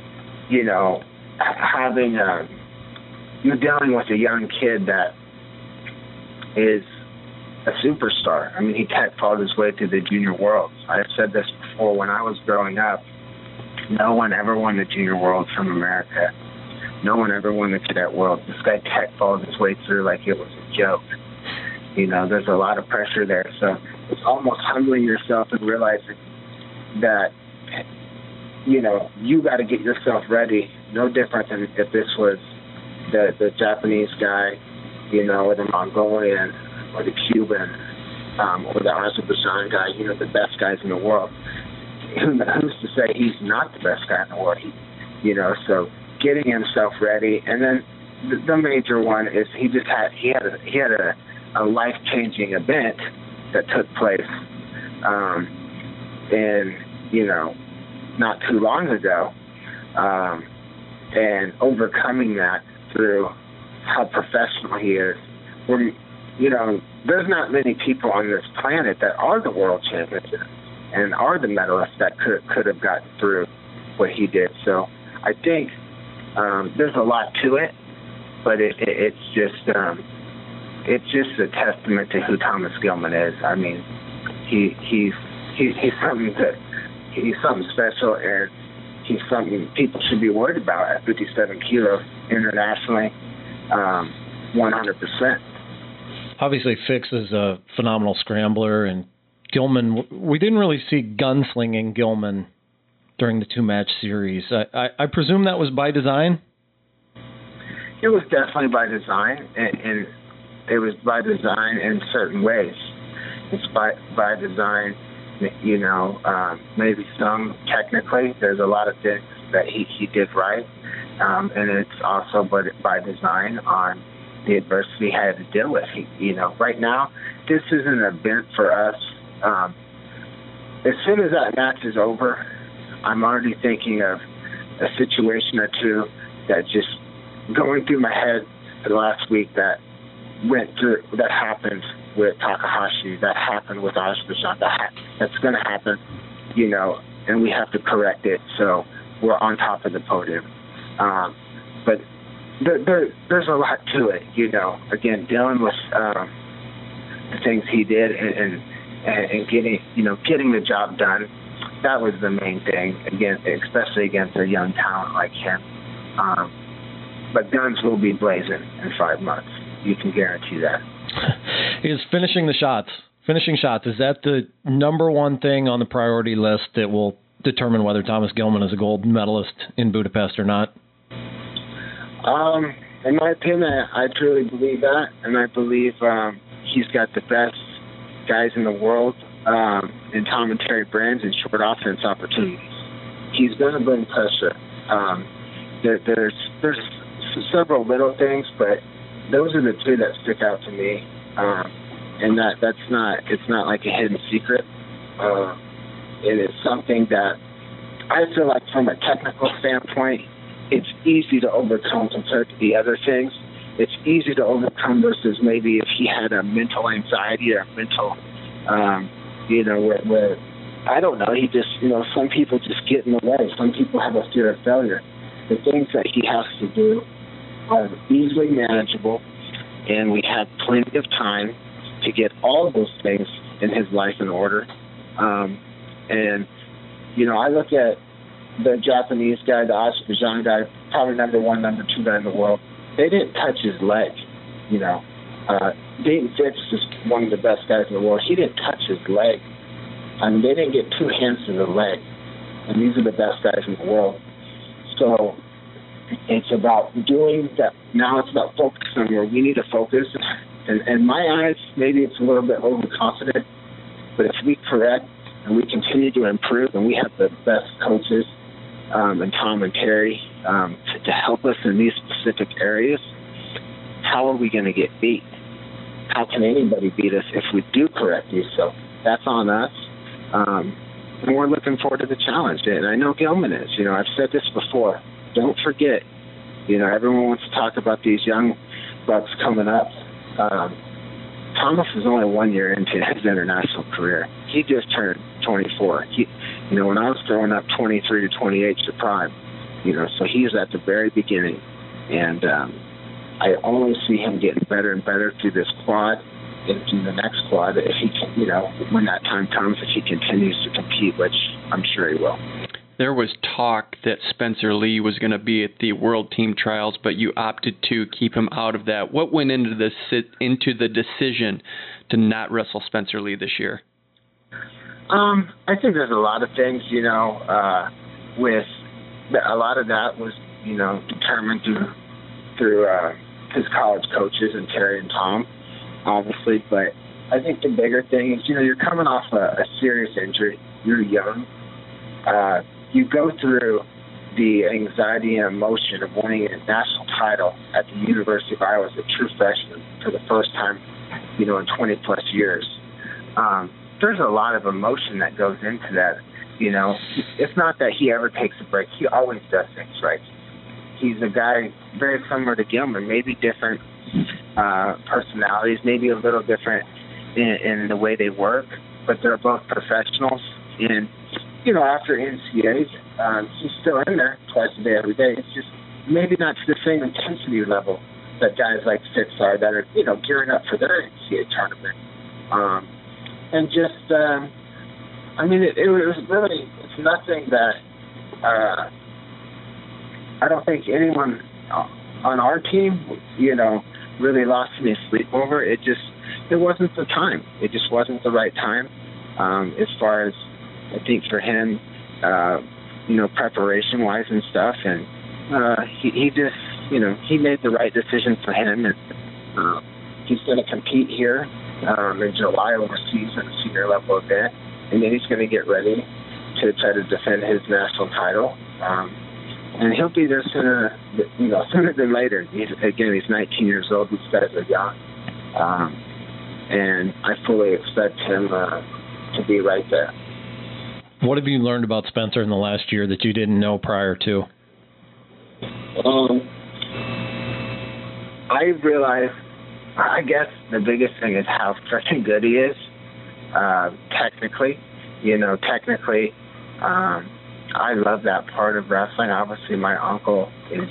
having, you're dealing with a young kid that is a superstar. I mean, he fought his way through the junior worlds. I've said this before. When I was growing up, no one ever won the junior worlds from America. No one ever won the cadet world. This guy fought his way through like it was a joke. There's a lot of pressure there. So it's almost humbling yourself and realizing that, you got to get yourself ready. No different than if this was the Japanese guy, or the Mongolian, or the Cuban, or the Azerbaijan guy, the best guys in the world. Who's to say he's not the best guy in the world? So getting himself ready. And then the major one is he had a life-changing event that took place, not too long ago, and overcoming that through how professional he is. There's not many people on this planet that are the world champions and are the medalists that could have gotten through what he did. So I think there's a lot to it, but it's just a testament to who Thomas Gilman is. I mean, he's something special, and he's something people should be worried about at 57 kilos internationally, 100%. Obviously, Fix is a phenomenal scrambler, and Gilman, we didn't really see gunslinging Gilman during the 2-match series. I presume that was by design? It was definitely by design, and it was by design in certain ways. It's by design, maybe some technically. There's a lot of things that he did right, and it's also by design on the adversity he had to deal with. Right now, this is an event for us. As soon as that match is over, I'm already thinking of a situation or two that just going through my head for the last week that happened with Takahashi, that happened with Azerbaijan, that's going to happen, and we have to correct it so we're on top of the podium. But there's a lot to it, again, dealing with the things he did and getting the job done. That was the main thing, again, especially against a young talent like him. But guns will be blazing in 5 months. You can guarantee that. Is finishing shots, is that the number one thing on the priority list that will determine whether Thomas Gilman is a gold medalist in Budapest or not? In my opinion, I truly believe that, and I believe he's got the best guys in the world in Tom and Terry Brands and short offense opportunities. He's going to bring pressure. There's several little things, but those are the two that stick out to me, and it's not like a hidden secret. It is something that I feel like from a technical standpoint, it's easy to overcome compared to the other things. It's easy to overcome versus maybe if he had a mental anxiety or a mental, where I don't know, he just, some people just get in the way. Some people have a fear of failure. The things that he has to do are easily manageable, and we have plenty of time to get all of those things in his life in order. I look at the Japanese guy, the Azerbaijan guy, probably number 1, number 2 guy in the world. They didn't touch his leg, Dayton Fitz is one of the best guys in the world. He didn't touch his leg. They didn't get 2 hands to the leg. And these are the best guys in the world. So it's about doing that. Now it's about focusing where we need to focus. And in my eyes, maybe it's a little bit overconfident. But if we correct and we continue to improve, and we have the best coaches and Tom and Terry to help us in these specific areas, how are we going to get beat? How can anybody beat us if we do correct these? So that's on us. And we're looking forward to the challenge. And I know Gilman is. I've said this before. Don't forget, everyone wants to talk about these young bucks coming up. Thomas is only 1 year into his international career. He just turned 24. When I was growing up, 23 to 28 is the prime. So he's at the very beginning. And I only see him getting better and better through this quad and through the next quad if he can, when that time comes, if he continues to compete, which I'm sure he will. There was talk that Spencer Lee was going to be at the World Team Trials, but you opted to keep him out of that. What went into the decision to not wrestle Spencer Lee this year? I think there's a lot of things, with a lot of that was, determined through his college coaches and Terry and Tom, obviously. But I think the bigger thing is, you're coming off a serious injury. You're young. You go through the anxiety and emotion of winning a national title at the University of Iowa as a true freshman for the first time, in 20-plus years. There's a lot of emotion that goes into that. It's not that he ever takes a break. He always does things right. He's a guy very similar to Gilman, maybe different personalities, maybe a little different in the way they work, but they're both professionals. And after NCAAs, he's still in there twice a day, every day. It's just maybe not to the same intensity level that guys like Fitz are that are, gearing up for their NCAA tournament. And just, it was really, it's nothing that I don't think anyone on our team, really lost any sleep over. It wasn't the time. It just wasn't the right time as far as, I think, for him, preparation-wise and stuff. And he just, he made the right decision for him. And he's going to compete here in July overseas at a senior level event. And then he's going to get ready to try to defend his national title. And he'll be there sooner than later. He's 19 years old. These guys are young. And I fully expect him to be right there. What have you learned about Spencer in the last year that you didn't know prior to? I realized, I guess the biggest thing is how freaking good he is. Technically, I love that part of wrestling. Obviously, my uncle is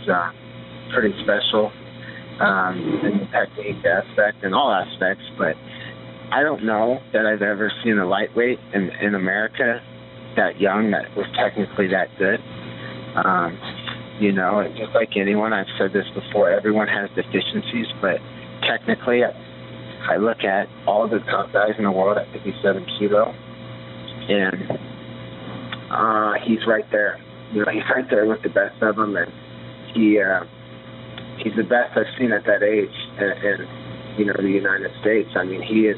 pretty special in the technique aspect and all aspects, but I don't know that I've ever seen a lightweight in America that young that was technically that good. You know, and just like anyone, I've said this before, everyone has deficiencies, but technically, I look at all the top guys in the world at 57 kilo, and he's right there. You know, he's right there with the best of them, and he's the best I've seen at that age in you know, the United States. I mean, he is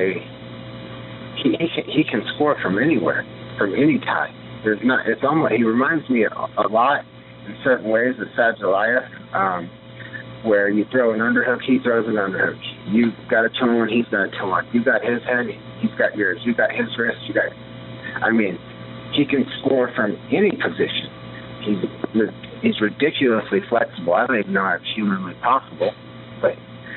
he can score from anywhere, from any time. It's almost, he reminds me a lot in certain ways of Sadulayev, where you throw an underhook, he throws an underhook. You got a toe on, he's got a toe on. You got his head, he's got yours. You got his wrist, I mean, he can score from any position. He's ridiculously flexible. I don't even know how it's humanly possible, but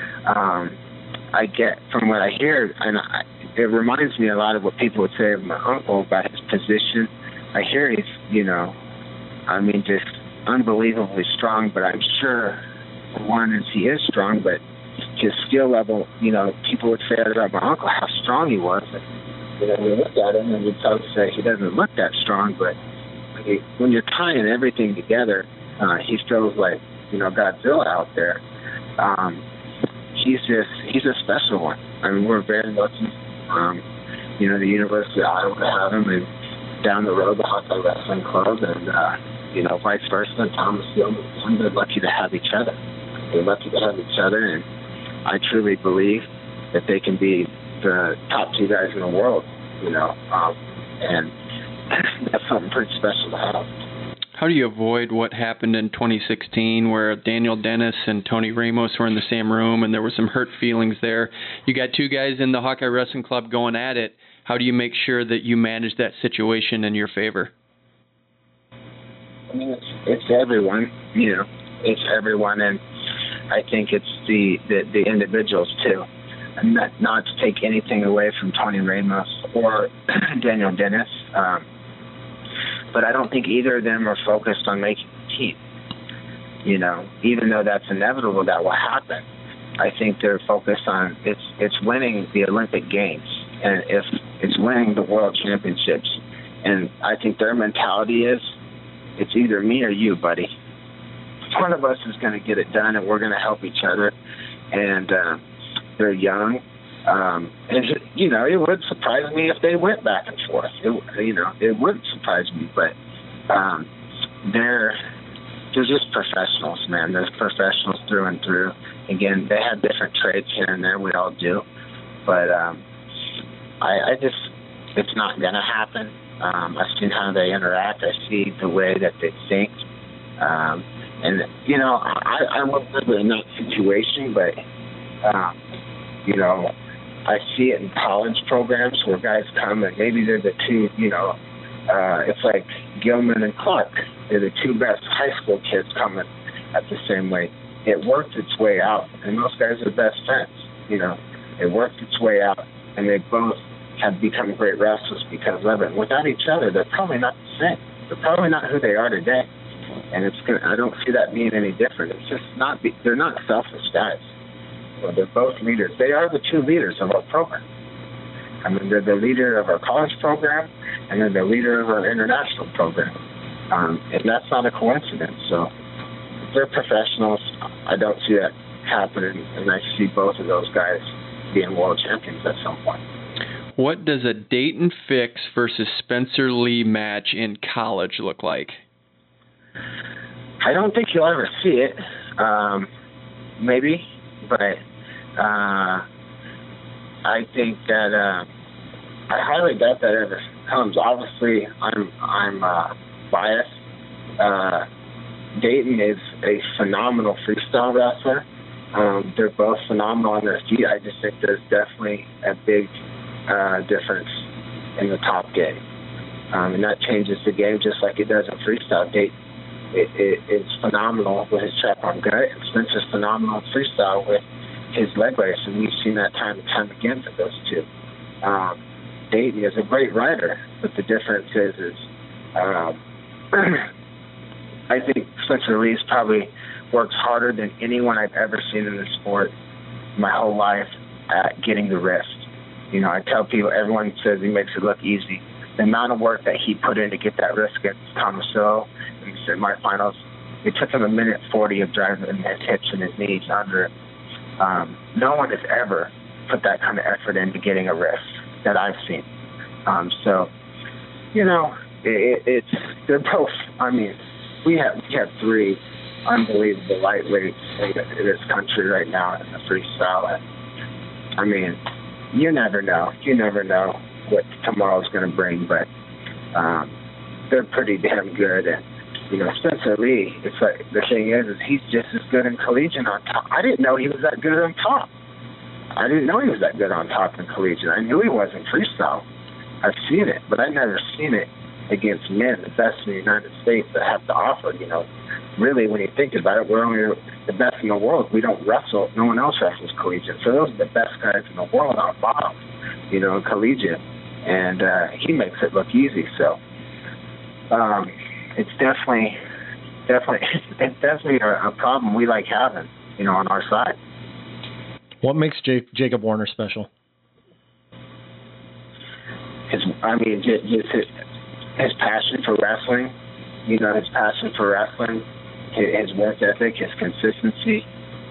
I get from what I hear, and it reminds me a lot of what people would say of my uncle about his position. I hear he's, you know, I mean, just unbelievably strong, but I'm sure, one, is he is strong, but his skill level, you know, people would say about my uncle how strong he was. And, you know, we looked at him and we'd probably say he doesn't look that strong, but when you're tying everything together, he feels like, you know, Godzilla out there. He's a special one. I mean, we're very lucky, you know, the University of Iowa to have him, and down the road, the Hawkeye Wrestling Club, and, you know, vice versa, and Thomas Gilman. They're lucky to have each other. They're lucky to have each other, and I truly believe that they can be the top two guys in the world, you know, and that's something pretty special to have. How do you avoid what happened in 2016 where Daniel Dennis and Tony Ramos were in the same room and there were some hurt feelings there? You got two guys in the Hawkeye Wrestling Club going at it. How do you make sure that you manage that situation in your favor? I mean, it's everyone, you know, it's everyone, and I think it's the individuals too. And not to take anything away from Tony Ramos or Daniel Dennis, but I don't think either of them are focused on making the team. You know, even though that's inevitable, that will happen. I think they're focused on it's winning the Olympic Games, and if it's winning the World Championships. And I think their mentality is, it's either me or you, buddy. One of us is going to get it done, and we're going to help each other. And they're young. And, you know, it would surprise me if they went back and forth. It wouldn't surprise me. But they're just professionals, man. They're professionals through and through. Again, they have different traits here and there. We all do. But I just, it's not going to happen. I've seen how they interact. I see the way that they think. And, you know, I was never in that situation, but, you know, I see it in college programs where guys come and maybe they're the two, you know, it's like Gilman and Clark. They're the two best high school kids coming at the same weight. It worked its way out, and those guys are best friends, you know. It worked its way out, and they both have become great wrestlers because of it. Without each other, they're probably not the same. They're probably not who they are today. And I don't see that being any different. It's just they're not selfish guys. Well, they're both leaders. They are the two leaders of our program. I mean, they're the leader of our college program, and they're the leader of our international program. And that's not a coincidence. So they're professionals. I don't see that happening, and I see both of those guys being world champions at some point. What does a Dayton Fix versus Spencer Lee match in college look like? I don't think you'll ever see it. Maybe, but I think that I highly doubt that ever comes. Obviously, I'm biased. Dayton is a phenomenal freestyle wrestler. They're both phenomenal on their feet. I just think there's definitely a big difference in the top game. And that changes the game just like it does in freestyle. Dayton is phenomenal with his trap arm gut, and Spencer's phenomenal in freestyle with his leg race, and we've seen that time and time again for those two. Dayton is a great rider, but the difference is I think Spencer Lee's probably works harder than anyone I've ever seen in the sport my whole life at getting the wrist. I tell people, everyone says he makes it look easy. The amount of work that he put in to get that wrist against Tomasillo in the semifinals, it took him 1:40 of driving his hips and his knees under it. No one has ever put that kind of effort into getting a wrist that I've seen. So, they're both, we have three unbelievable lightweights in this country right now in the freestyle. And, you never know. You never know what tomorrow's going to bring, but they're pretty damn good. And, Spencer Lee, it's like, the thing is he's just as good in collegiate on top. I didn't know he was that good on top. I didn't know he was that good on top in collegiate. I knew he was in freestyle. I've seen it, but I've never seen it against men, the best in the United States that have to offer. Really, when you think about it, we're only the best in the world. We don't wrestle. No one else wrestles collegiate. So those are the best guys in the world on bottom, in collegiate. And he makes it look easy. So it's definitely a problem we like having, on our side. What makes Jacob Warner special? Just his passion for wrestling, his work ethic, his consistency.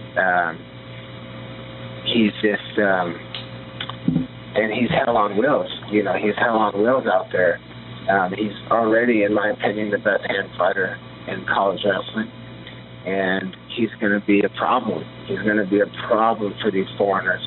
He's just, and he's hell on wheels. He's hell on wheels out there. He's already, in my opinion, the best hand fighter in college wrestling. And he's going to be a problem. He's going to be a problem for these foreigners.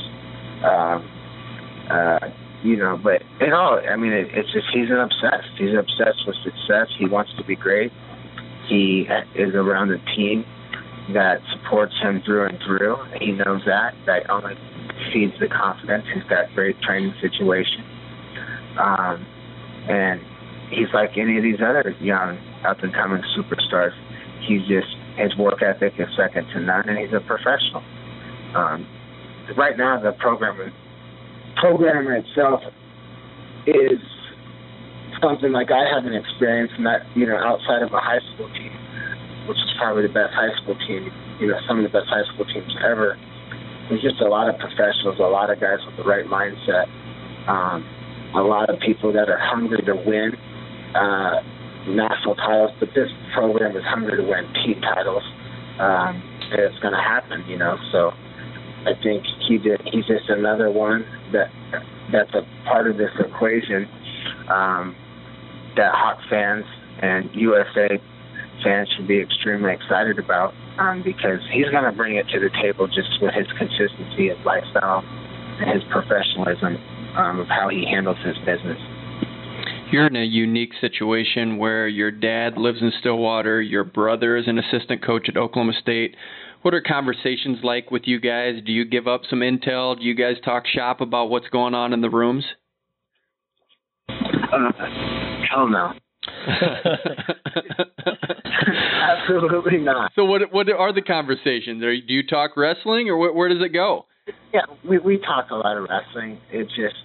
But it's just he's obsessed. He's obsessed with success. He wants to be great. He is around a team that supports him through and through. He knows that only feeds the confidence. He's got great training situation. And he's like any of these other young up-and-coming superstars. His work ethic is second to none, and he's a professional. Right now, the program itself is something like I haven't experienced, outside of a high school team, which is probably the best high school team, some of the best high school teams ever. There's just a lot of professionals, a lot of guys with the right mindset, a lot of people that are hungry to win national titles, but this program is hungry to win team titles, and it's going to happen, so I think he's just another one that's a part of this equation that Hawk fans and USA fans should be extremely excited about, because he's going to bring it to the table just with his consistency, his lifestyle, and his professionalism of how he handles his business. You're in a unique situation where your dad lives in Stillwater, your brother is an assistant coach at Oklahoma State. What are conversations like with you guys? Do you give up some intel? Do you guys talk shop about what's going on in the rooms? Hell no. Absolutely not. So what are the conversations? Do you talk wrestling, or where does it go? Yeah, we talk a lot of wrestling. It's just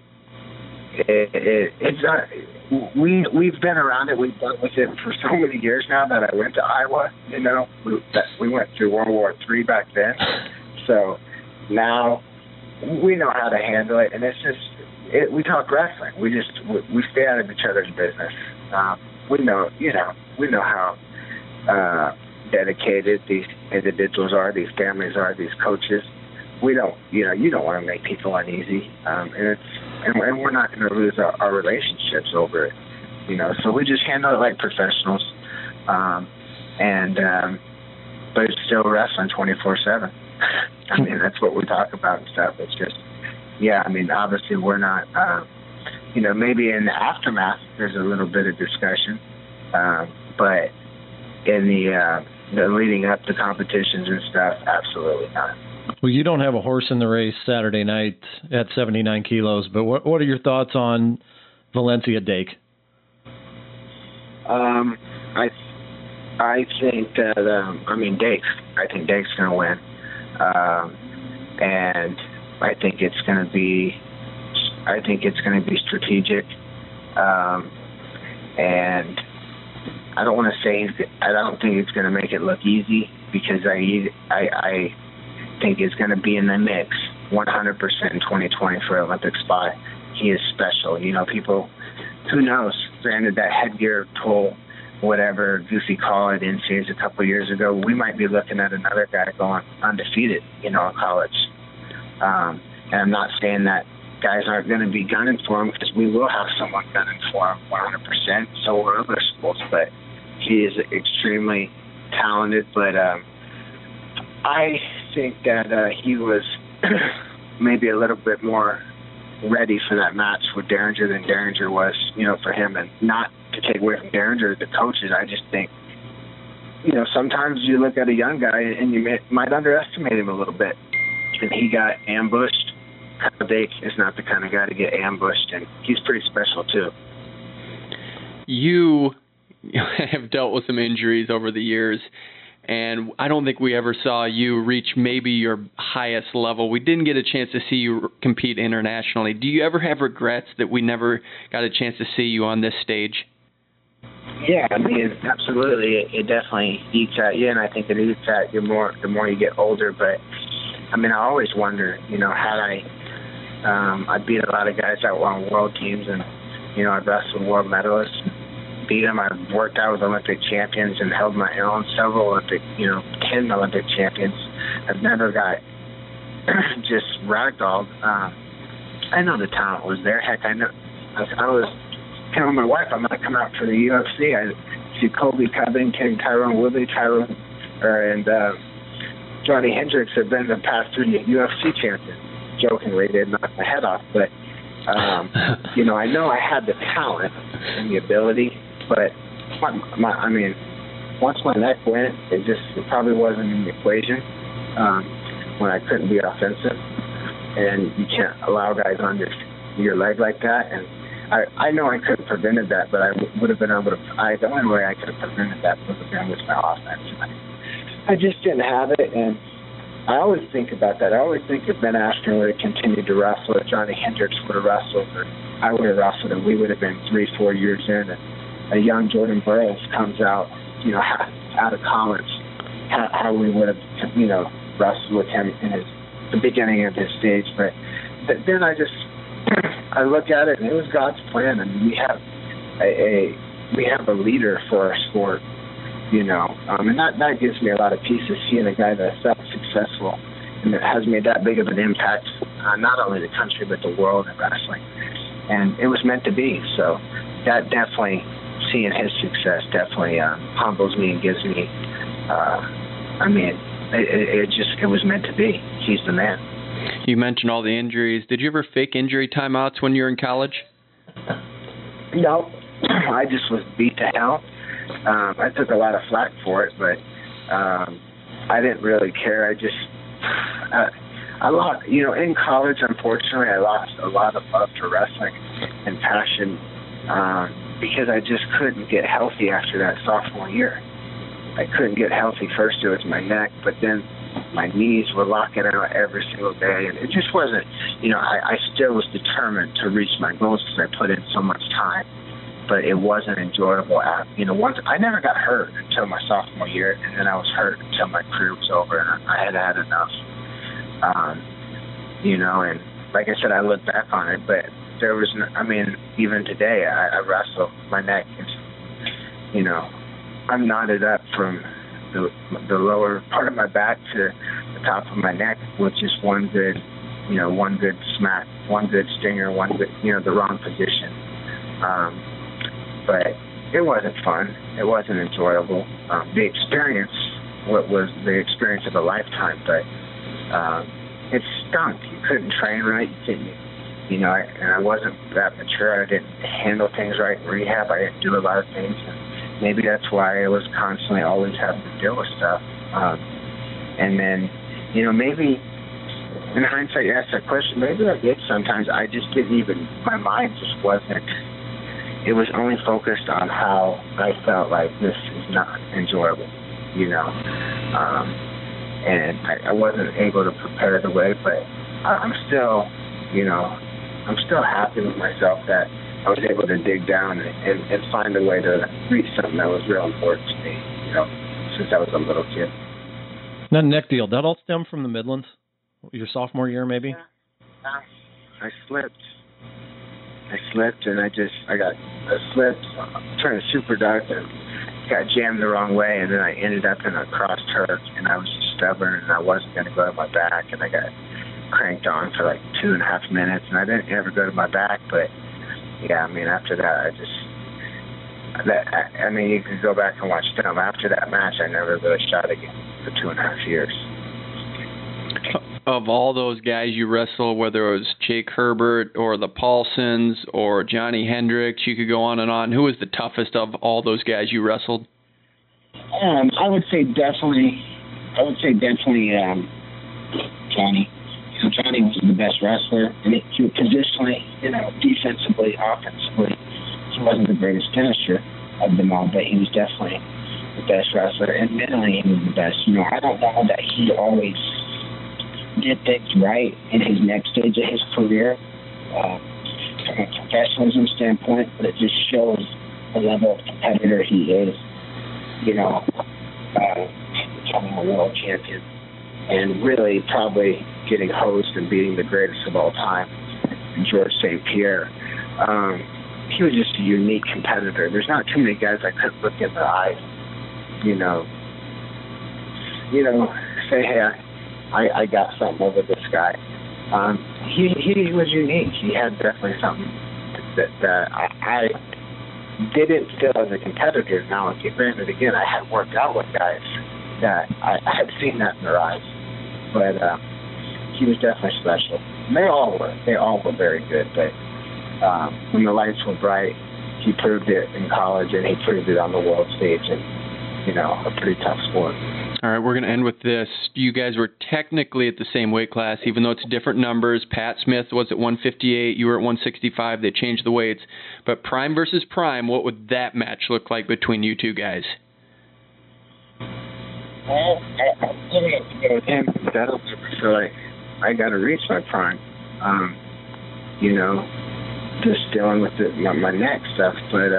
we've been around it. We've dealt with it for so many years now that I went to Iowa. We went through World War III back then, so now we know how to handle it. And it's just we talk wrestling. We stay out of each other's business. We know how dedicated these individuals are, these families are, these coaches. We don't, you don't want to make people uneasy, and we're not going to lose our relationships over it, So we just handle it like professionals, but it's still wrestling 24/7. That's what we talk about and stuff. It's just, obviously we're not, maybe in the aftermath there's a little bit of discussion, but in the leading up to competitions and stuff, absolutely not. Well, you don't have a horse in the race Saturday night at 79 kilos, but what are your thoughts on Valencia Dake? I think that Dake's. I think Dake's going to win, and I think it's going to be. I think it's going to be strategic, and I don't want to say. I don't think it's going to make it look easy, because I think it's going to be in the mix. 100% in 2020 for Olympic spot. He is special. You know, people, who knows? Granted, that headgear pull, whatever goofy call it in series a couple of years ago, we might be looking at another guy going undefeated, you know, in college. And I'm not saying that guys aren't going to be gunning for him, because we will have someone gunning for him 100%. So will other schools, but he is extremely talented. But I think that he was maybe a little bit more ready for that match with Derringer than Derringer was, you know, for him. And not to take away from Derringer, the coaches, I just think, you know, sometimes you look at a young guy and you might underestimate him a little bit. And he got ambushed. Kyle Dake is not the kind of guy to get ambushed, and he's pretty special too. You have dealt with some injuries over the years, and I don't think we ever saw you reach maybe your highest level. We didn't get a chance to see you compete internationally. Do you ever have regrets that we never got a chance to see you on this stage? Yeah, I mean, absolutely. It definitely eats at you, and I think it eats at you more the more you get older. But I mean, I always wonder, you know, had I beat a lot of guys that were on world teams, and, you know, I wrestled world medalists, beat them. I've worked out with Olympic champions and held my own, several Olympic, 10 Olympic champions. I've never got just ragdolled. I know the talent was there. Heck, I was telling my wife I'm going to come out for the UFC. I see Colby Covington, Tyrone Woodley, and Johnny Hendricks have been the past 3 UFC champions. Jokingly, they'd knock my head off, but I know I had the talent and the ability, but I mean, once my neck went, it probably wasn't in the equation when I couldn't be offensive, and you can't allow guys on your leg like that. And I know I could have prevented that, but I would have been able to. The only way I could have prevented that would have been with my offense. I just didn't have it, and I always think about that. I always think if Ben Askren would have continued to wrestle, if Johnny Hendricks would have wrestled, or I would have wrestled, and we would have been 3-4 years in, and a young Jordan Burroughs comes out, out of college, how we would have, wrestled with him in the beginning of his stage. But then I look at it, and it was God's plan, and we have a leader for our sport. And that gives me a lot of peace, to seeing a guy that's that successful and that has made that big of an impact on not only the country but the world in wrestling. And it was meant to be. So that definitely, seeing his success definitely humbles me and gives me, it was meant to be. He's the man. You mentioned all the injuries. Did you ever fake injury timeouts when you were in college? No. I just was beat to hell. I took a lot of flack for it, but I didn't really care. I lost, in college, unfortunately, I lost a lot of love for wrestling and passion because I just couldn't get healthy after that sophomore year. I couldn't get healthy. First it was my neck, but then my knees were locking out every single day, and it just wasn't, I still was determined to reach my goals because I put in so much time. But it wasn't enjoyable. Once I never got hurt until my sophomore year, and then I was hurt until my career was over, and I had had enough. And like I said, I look back on it, but there was, even today, I wrestle. My neck is, I'm knotted up from the lower part of my back to the top of my neck with just one good smack, one good stinger, one good, the wrong position. But it wasn't fun. It wasn't enjoyable. The experience was the experience of a lifetime, but it stunk. You couldn't train right. You couldn't, and I wasn't that mature. I didn't handle things right in rehab. I didn't do a lot of things. And maybe that's why I was constantly always having to deal with stuff. And then, maybe in hindsight, you ask that question, maybe I did sometimes. I just didn't even, my mind just wasn't. It was only focused on how I felt like this is not enjoyable, and I wasn't able to prepare the way, but I'm still happy with myself that I was able to dig down and find a way to reach something that was real important to me, since I was a little kid. That neck deal, that all stemmed from the Midlands? your sophomore year, maybe? Yeah. I slipped, and I slipped, turned super dark, and got jammed the wrong way, and then I ended up in a cross turf, and I was just stubborn, and I wasn't going to go to my back, and I got cranked on for like 2.5 minutes, and I didn't ever go to my back, but yeah, I mean, after that, you can go back and watch film. After that match, I never really shot again for 2.5 years. Of all those guys you wrestled, whether it was Jake Herbert or the Paulsons or Johnny Hendricks, you could go on and on. Who was the toughest of all those guys you wrestled? I would say definitely Johnny. Johnny was the best wrestler, and positionally, defensively, offensively, he wasn't the greatest finisher of them all, but he was definitely the best wrestler, and mentally he was the best. I don't know that he always did things right in his next stage of his career from a professionalism standpoint, but it just shows the level of competitor he is, becoming a world champion and really probably getting hosed and beating the greatest of all time, George St. Pierre. He was just a unique competitor. There's not too many guys I could look in the eyes, say, hey, I got something over this guy. He was unique. He had definitely something that I didn't feel as a competitor. Now, granted, again, I had worked out with guys that I had seen that in their eyes, but he was definitely special. And they all were very good, but when the lights were bright, he proved it in college, and he proved it on the world stage, and a pretty tough sport. All right, we're going to end with this. You guys were technically at the same weight class, even though it's different numbers. Pat Smith was at 158, you were at 165. They changed the weights. But prime versus prime, what would that match look like between you two guys? Well, I'm going to have to go with him. I don't ever feel like I got to reach my prime. Just dealing with my neck stuff. But,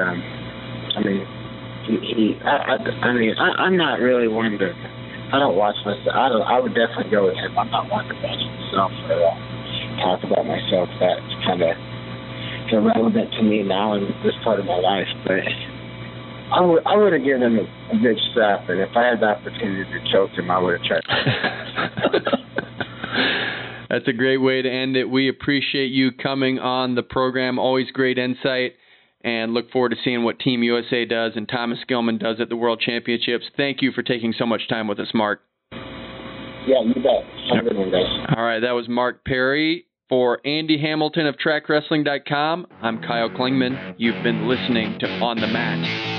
I'm not really one to. I don't watch myself. I would definitely go with him. I'm not one to watch myself or talk about myself. That's kind of irrelevant to me now in this part of my life. But I would have given him a good strap, and if I had the opportunity to choke him, I would have tried. That's a great way to end it. We appreciate you coming on the program. Always great insight. And look forward to seeing what Team USA does and Thomas Gilman does at the World Championships. Thank you for taking so much time with us, Mark. Yeah, you bet. Have a good one, guys. All right, that was Mark Perry. For Andy Hamilton of TrackWrestling.com, I'm Kyle Klingman. You've been listening to On the Mat.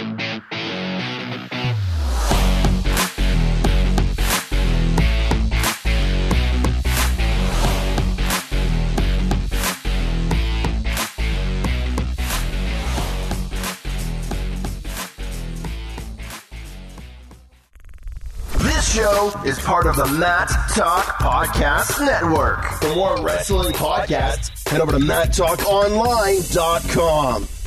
This show is part of the Mat Talk Podcast Network. For more wrestling podcasts, head over to MatTalkOnline.com.